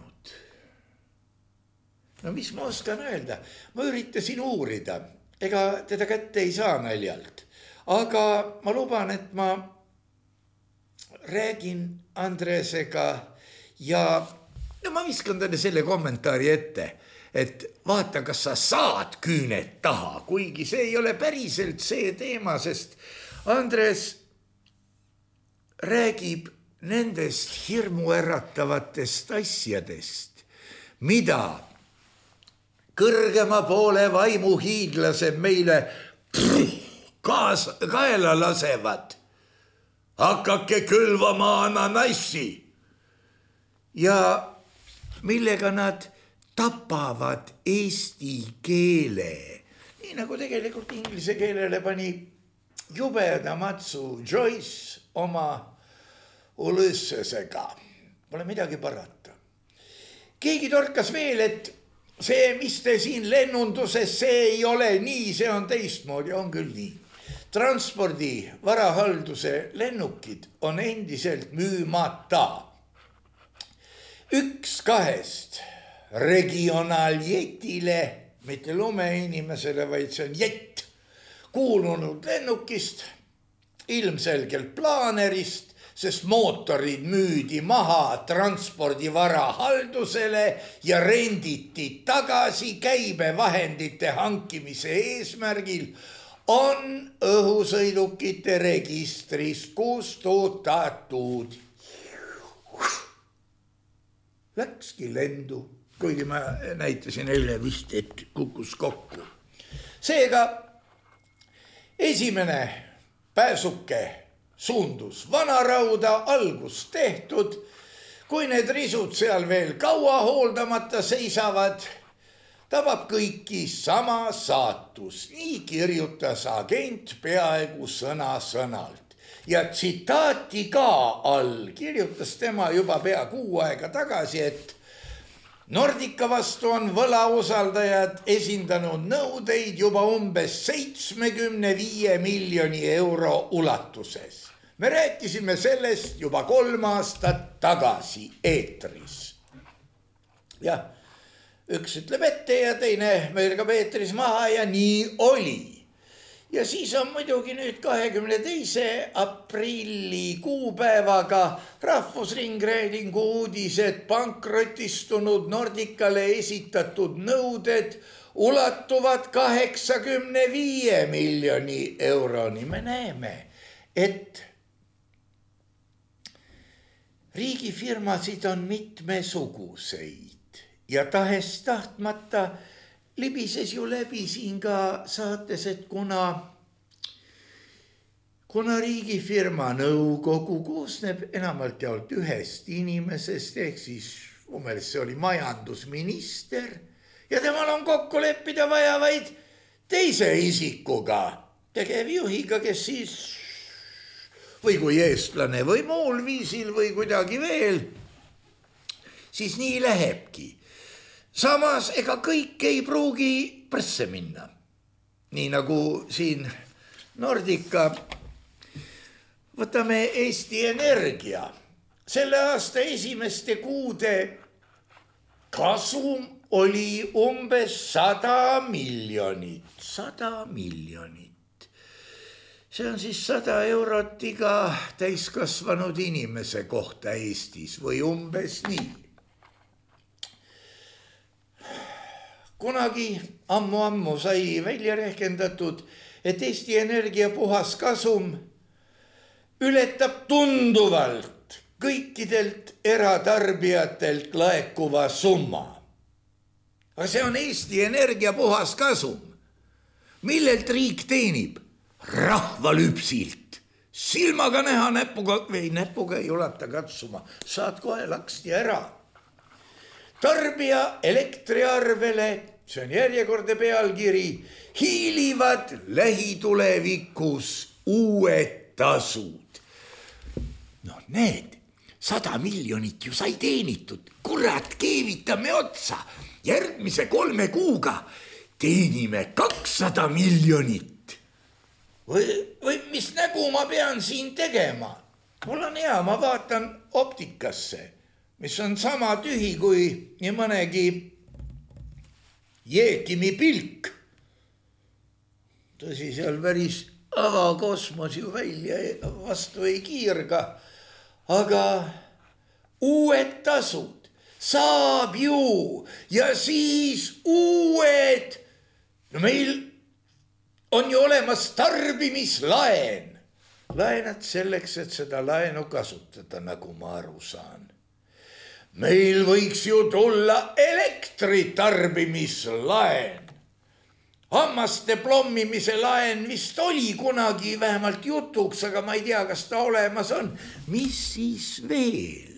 No mis ma oskan öelda? Ma üritasin uurida, ega teda kätte ei saa naljalt. Aga ma luban, et ma räägin Andresega ja ma viskan talle selle kommentaari ette, et vaata, kas sa saad küüned taha, kuigi see ei ole päriselt see teema, sest Andres räägib nendest hirmuäratavatest asjadest, mida kõrgema poole vaimuhiidlased meile kaela lasevad. Hakake külvama ananassi. Ja millega nad tapavad eesti keele. Nii nagu tegelikult inglise keelele pani jubeda matsu Joyce oma Ulyssesega. Pole midagi parata. Keegi torkas veel, et see, mis te siin lennunduses, see ei ole nii, see on teistmoodi, on küll nii. Transpordi, varahalduse lennukid on endiselt müümata. 1-2 regionaaljetile, mitte lumeinimesele, vaid see on jett, kuulunud lennukist, ilmselgelt plaanerist, sest mootorid müüdi maha transpordivara haldusele ja renditi tagasi käibevahendite hankimise eesmärgil, on õhusõidukite registrist kustutatud. Läkski lendu, kuigi ma näitasin eile vist, et kukkus kokku. Seega esimene pääsuke suundus Vanarauda, algus tehtud. Kui need risud seal veel kaua hooldamata seisavad, tabab kõiki sama saatus. Nii kirjutas agent peaaegu sõna-sõnalt. Ja tsitaati ka all kirjutas tema juba pea 6 aega tagasi, et Nordica vastu on võlausaldajad esindanud nõudeid juba umbes 75 miljoni euro ulatuses. Me rääkisime sellest juba 3 aastat tagasi eetris. Jah, üks ütleb ette ja teine mörgab eetris maha ja nii oli. Ja siis on muidugi nüüd 22. aprilli kuupäevaga Rahvusringhäälingu uudised pankrotistunud Nordicale esitatud nõuded ulatuvad 85 miljoni euroni. Me näeme, et riigifirmasid on mitmesuguseid ja tahes tahtmata libises ju läbi siin ka saates, et kuna riigifirma nõukogu koosneb enamalt jaolt ühest inimesest, ehk siis umbes see oli majandusminister ja temal on kokku leppida vaja vaid teise isikuga, tegevjuhiga, kes siis või kui eestlane või muul viisil või kuidagi veel, siis nii lähebki. Samas ega kõik ei pruugi presse minna. Nii nagu siin Nordica. Võtame Eesti Energia. Selle aasta esimeste kuude kasum oli umbes 100 miljonit. 100 miljonit. See on siis 100 eurot iga täiskasvanud inimese kohta Eestis või umbes nii. Kunagi ammu sai välja rehkendatud, et Eesti Energia puhas kasum ületab tunduvalt kõikidelt eratarbijatelt laekuva summa. Aga see on Eesti Energia puhas kasum, millelt riik teenib rahvalüpsilt. Silmaga näha, näpuga ei ulata katsuma, saad kohe laksti ära. Tarbija elektriarvele, see on järjekordne pealkiri, hiilivad lähitulevikus uued tasud. No need, 100 miljonit ju sai teenitud, kurat, keevitame otsa. Järgmise 3 kuuga teenime 200 miljonit. Või mis nägu ma pean siin tegema? Mul on hea, ma vaatan optikasse, mis on sama tühi kui nii mõnegi Jeekimi pilk. Tõsi, seal päris avakosmos ju välja vastu ei kiirga, aga uued tasud saab ju ja siis uued. No meil on ju olemas tarbimislaen. Laenad selleks, et seda laenu kasutada, nagu ma aru saan. Meil võiks ju tulla elektritarbimislaen. Hammaste plommimise laen vist oli kunagi vähemalt jutuks, aga ma ei tea, kas ta olemas on. Mis siis veel?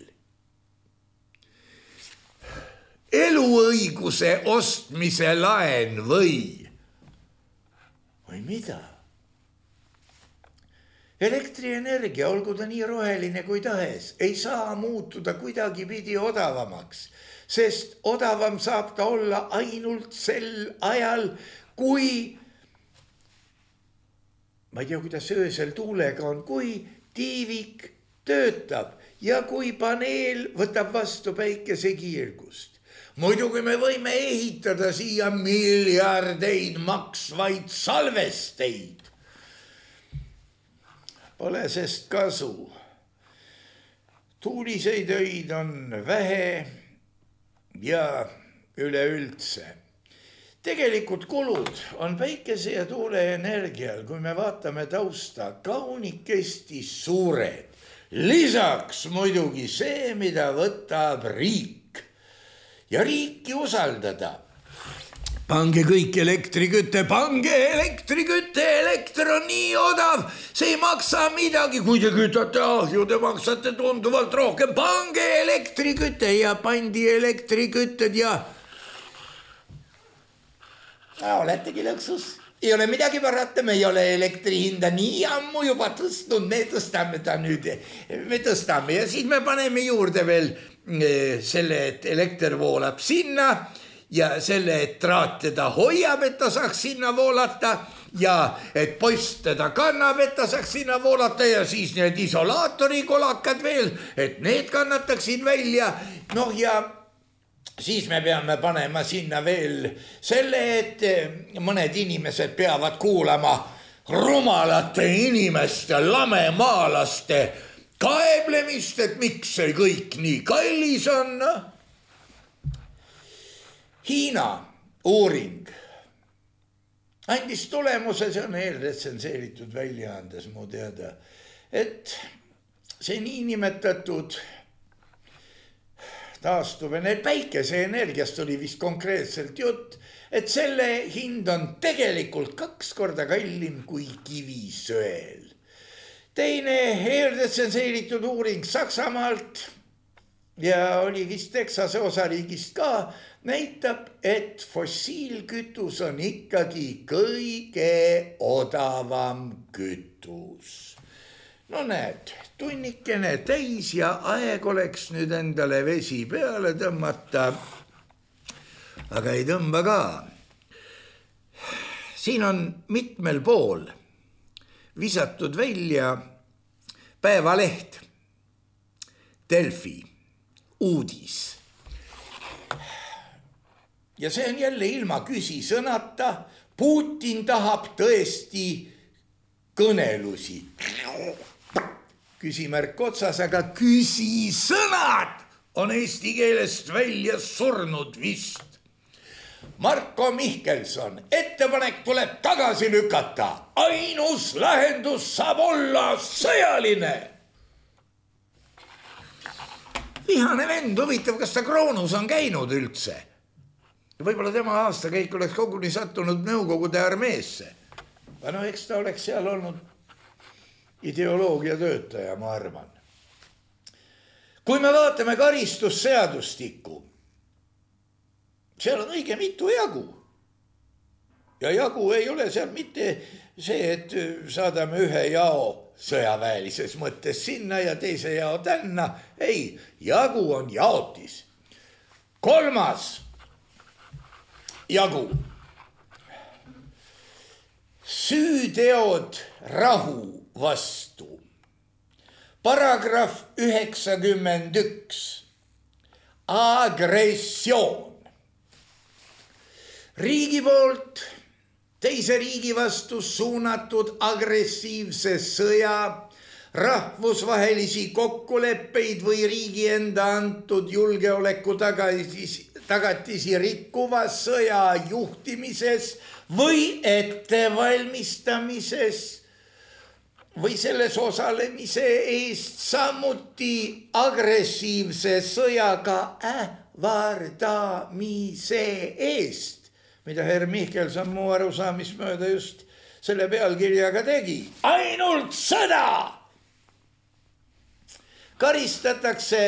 Eluõiguse ostmise laen või mida? Elektrienergia, olgu ta nii roheline kui tahes, ei saa muutuda kuidagi pidi odavamaks, sest odavam saab ta olla ainult sel ajal, kui, ma ei tea, kuidas öösel tuulega on, kui tiivik töötab ja kui paneel võtab vastu päikesekiirgust. Muidugi me võime ehitada siia miljardeid maksvaid salvesteid. Pole sest kasu. Tuuliseid öid on vähe ja üleüldse. Tegelikult kulud on päikese ja tuuleenergial, kui me vaatame tausta, kaunikesti suured. Lisaks muidugi see, mida võtab riik. Ja riiki usaldada. Pange kõik elektrikütte, elekter on nii odav, see ei maksa midagi, kui te kütate ahju, te maksate tunduvalt rohkem, pange elektrikütte ja pandi elektrikütted ja oletegi lõksus, ei ole midagi parata, me ei ole elektri hinda nii ammu juba tõstnud, me tõstame ta nüüd, me tõstame ja siis me paneme juurde veel selle, et elekter voolab sinna ja selle, et traat teda hoiab, et ta saaks sinna voolata ja et post teda kannab, et ta saaks sinna voolata ja siis need isolaatori kolakad veel, et need kannataksid välja. Noh ja siis me peame panema sinna veel selle, et mõned inimesed peavad kuulama rumalate inimeste, lamemaalaste kaeblemist, et miks see kõik nii kallis on. Hiina uuring andis tulemuse, see on eelretsenseeritud väljaandes mu teada, et see niinimetatud päikeseenergiast oli vist konkreetselt jutt, et selle hind on tegelikult 2 korda kallim kui kivisöel. Teine eelretsenseeritud uuring Saksamaalt ja oli vist Texase osariigist ka, näitab, et fossiilkütus on ikkagi kõige odavam kütus. No näed, tunnikene täis ja aeg oleks nüüd endale vesi peale tõmmata, aga ei tõmba ka. Siin on mitmel pool visatud välja päevaleht, Delfi, uudis. Ja see on jälle ilma küsisõnata, Putin tahab tõesti kõnelusi. Küsimärk otsas, aga küsisõnad on eesti keelest välja surnud vist. Marko Mihkelson, ettepanek tuleb tagasi lükata. Ainus lahendus saab olla sõjaline. Vihane vend, huvitav, kas ta Kroonus on käinud üldse? Võib-olla tema aastakäik oleks koguni sattunud Nõukogude armeesse. No eks ta oleks seal olnud ideoloogia töötaja, ma arvan. Kui me vaatame karistusseadustikku, seal on õige mitu jagu. Ja jagu ei ole seal mitte see, et saadame ühe jao sõjaväelises mõttes sinna ja teise jao tänna. Ei, jagu on jaotis. 3. jagu. Süüteod rahu vastu. Paragrahv 91. Agressioon. Riigi poolt teise riigi vastu suunatud agressiivse sõja, rahvusvahelisi kokkuleppeid või riigi enda antud julgeoleku tagatisi rikkuva sõja juhtimises või ettevalmistamises või selles osalemise eest, samuti agressiivse sõjaga ähvardamise eest, mida Herr Mihkelson mu arusaamismööda just selle pealkirjaga tegi. Ainult sõda karistatakse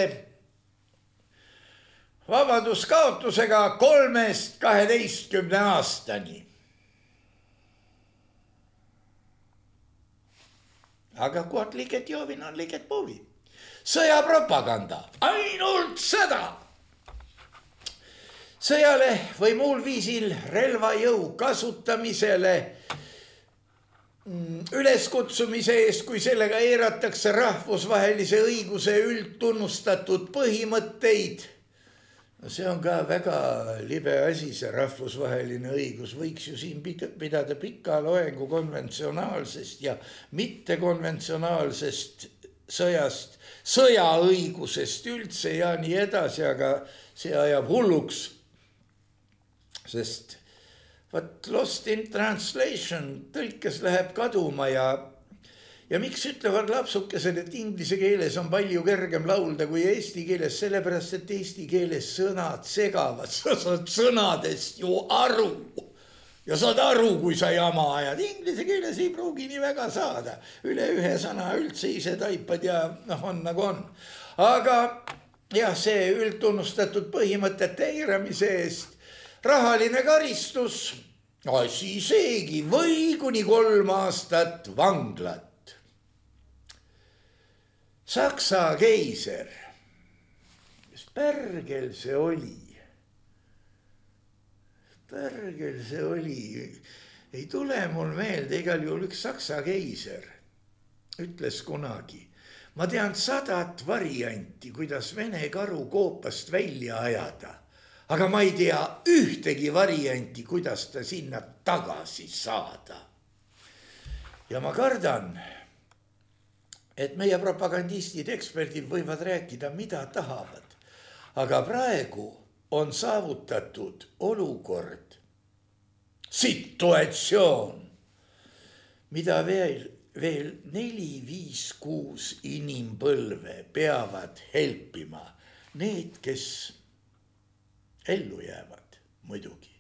vabaduskaotusega 3–12 aastani. Aga kuat liiget joovin on liiget poovi. Sõjapropaganda, ainult sõda. Sõjale või muul viisil relvajõu kasutamisele üleskutsumise eest, kui sellega eiratakse rahvusvahelise õiguse üldtunnustatud põhimõtteid. See on ka väga libe asi, see rahvusvaheline õigus. Võiks ju siin pidada pika loengu konventsionaalsest ja mittekonventsionaalsest sõjast, sõjaõigusest üldse ja nii edasi, aga see ajab hulluks. Sest lost in translation tõlkes läheb kaduma ja miks ütlevad lapsukesed, et inglise keeles on palju kergem laulda kui eesti keeles, sellepärast, et eesti keeles sõnad segavad, sa saad sõnadest ju aru ja saad aru, kui sa jama ajad. Inglise keeles ei pruugi nii väga saada, üle ühe sõna üldse ise taipad ja on nagu on. Aga jah, see üldtunnustatud põhimõtete eiramise eest rahaline karistus asi seegi või kuni 3 aastat vanglat. Saksa keiser, mis pärgel see oli? Pärgel see oli, ei tule mul meelde, igal juhul üks saksa keiser ütles kunagi, ma tean 100 varianti, kuidas Vene karu koopast välja ajada, aga ma ei tea ühtegi varianti, kuidas ta sinna tagasi saada. Ja ma kardan, et meie propagandistid, eksperdid võivad rääkida, mida tahavad, aga praegu on saavutatud olukord, situatsioon, mida veel 4, 5, 6 inimpõlve peavad helpima. Need, kes ellu jäävad, muidugi.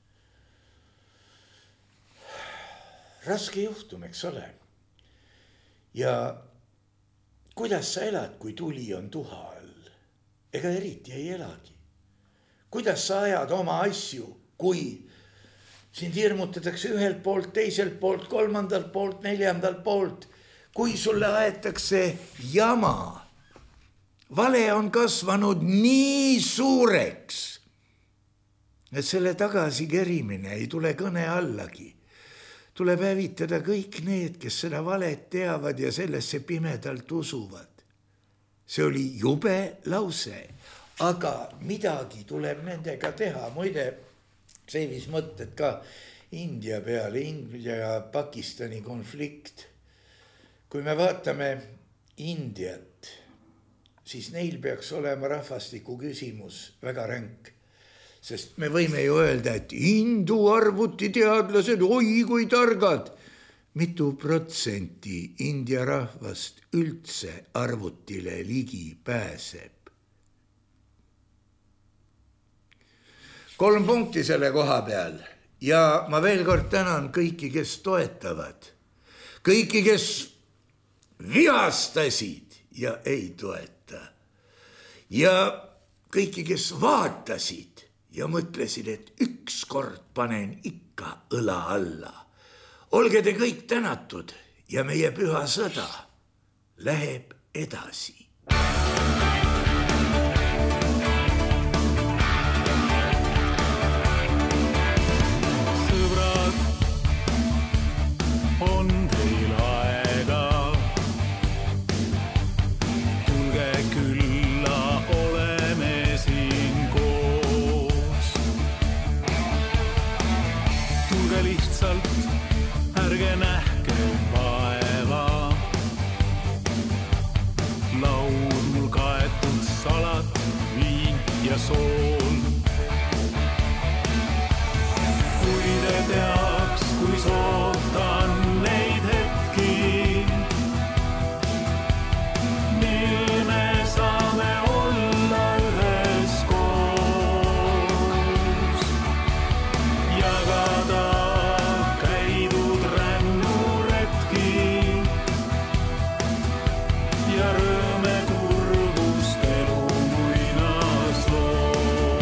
Raske juhtum, eks ole. Ja kuidas sa elad, kui tuli on tuha all? Ega eriti ei elagi. Kuidas sa ajad oma asju, kui sind hirmutatakse ühelt poolt, teiselt poolt, 3. poolt, 4. poolt, kui sulle aetakse jama. Vale on kasvanud nii suureks, et selle tagasi kerimine ei tule kõne allagi. Tuleb hävitada kõik need, kes seda valet teavad ja sellesse pimedalt usuvad. See oli jube lause. Aga midagi tuleb nendega teha. Muide, see viis mõtted ka India peale, India ja Pakistani konflikt. Kui me vaatame Indiat, siis neil peaks olema rahvastiku küsimus väga ränk. Sest me võime ju öelda, et hindu arvutiteadlased, oi kui targad. Mitu protsenti India rahvast üldse arvutile ligi pääseb? 3 punkti selle koha peal ja ma veel kord tänan kõiki, kes toetavad. Kõiki, kes vihastasid ja ei toeta. Ja kõiki, kes vaatasid ja mõtlesid, et ükskord panen ikka õla alla. Olge te kõik tänatud ja meie püha sõda läheb edasi. Ärge nähke vaeva, laud mul kaetud salat, viin ja sool. Kui te teaks, kui sootan neid hetki, mil me saame olla ühes koos, jagada ja rõõme kurvust elu muinas loos.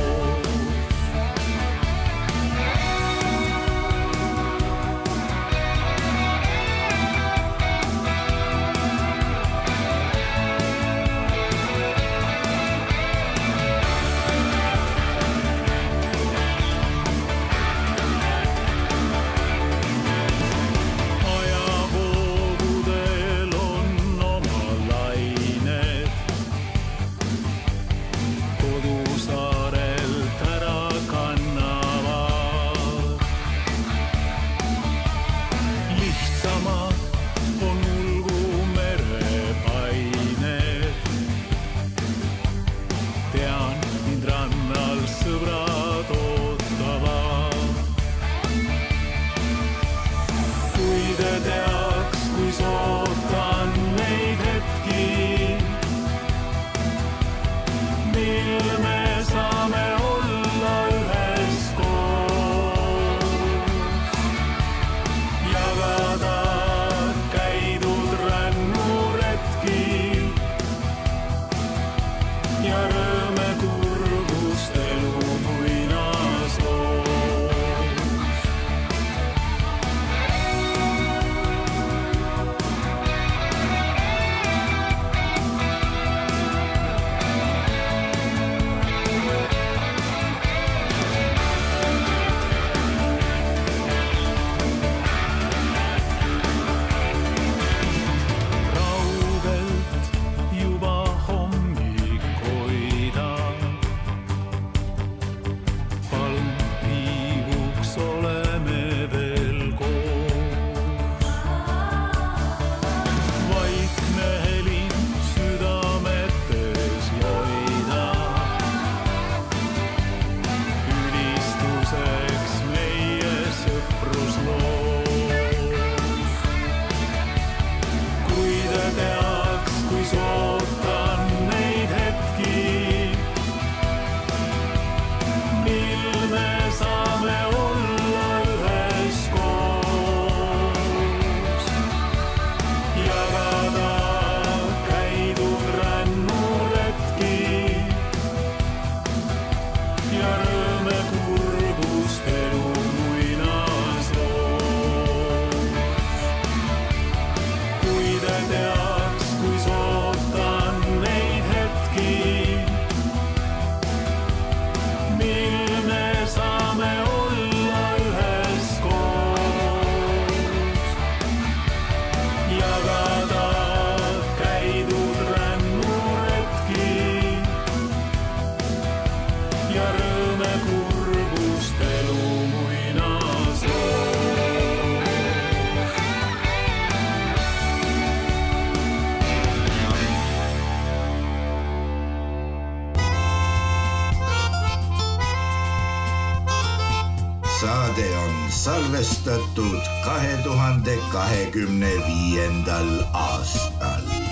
saade on salvestatud 2025. aastal.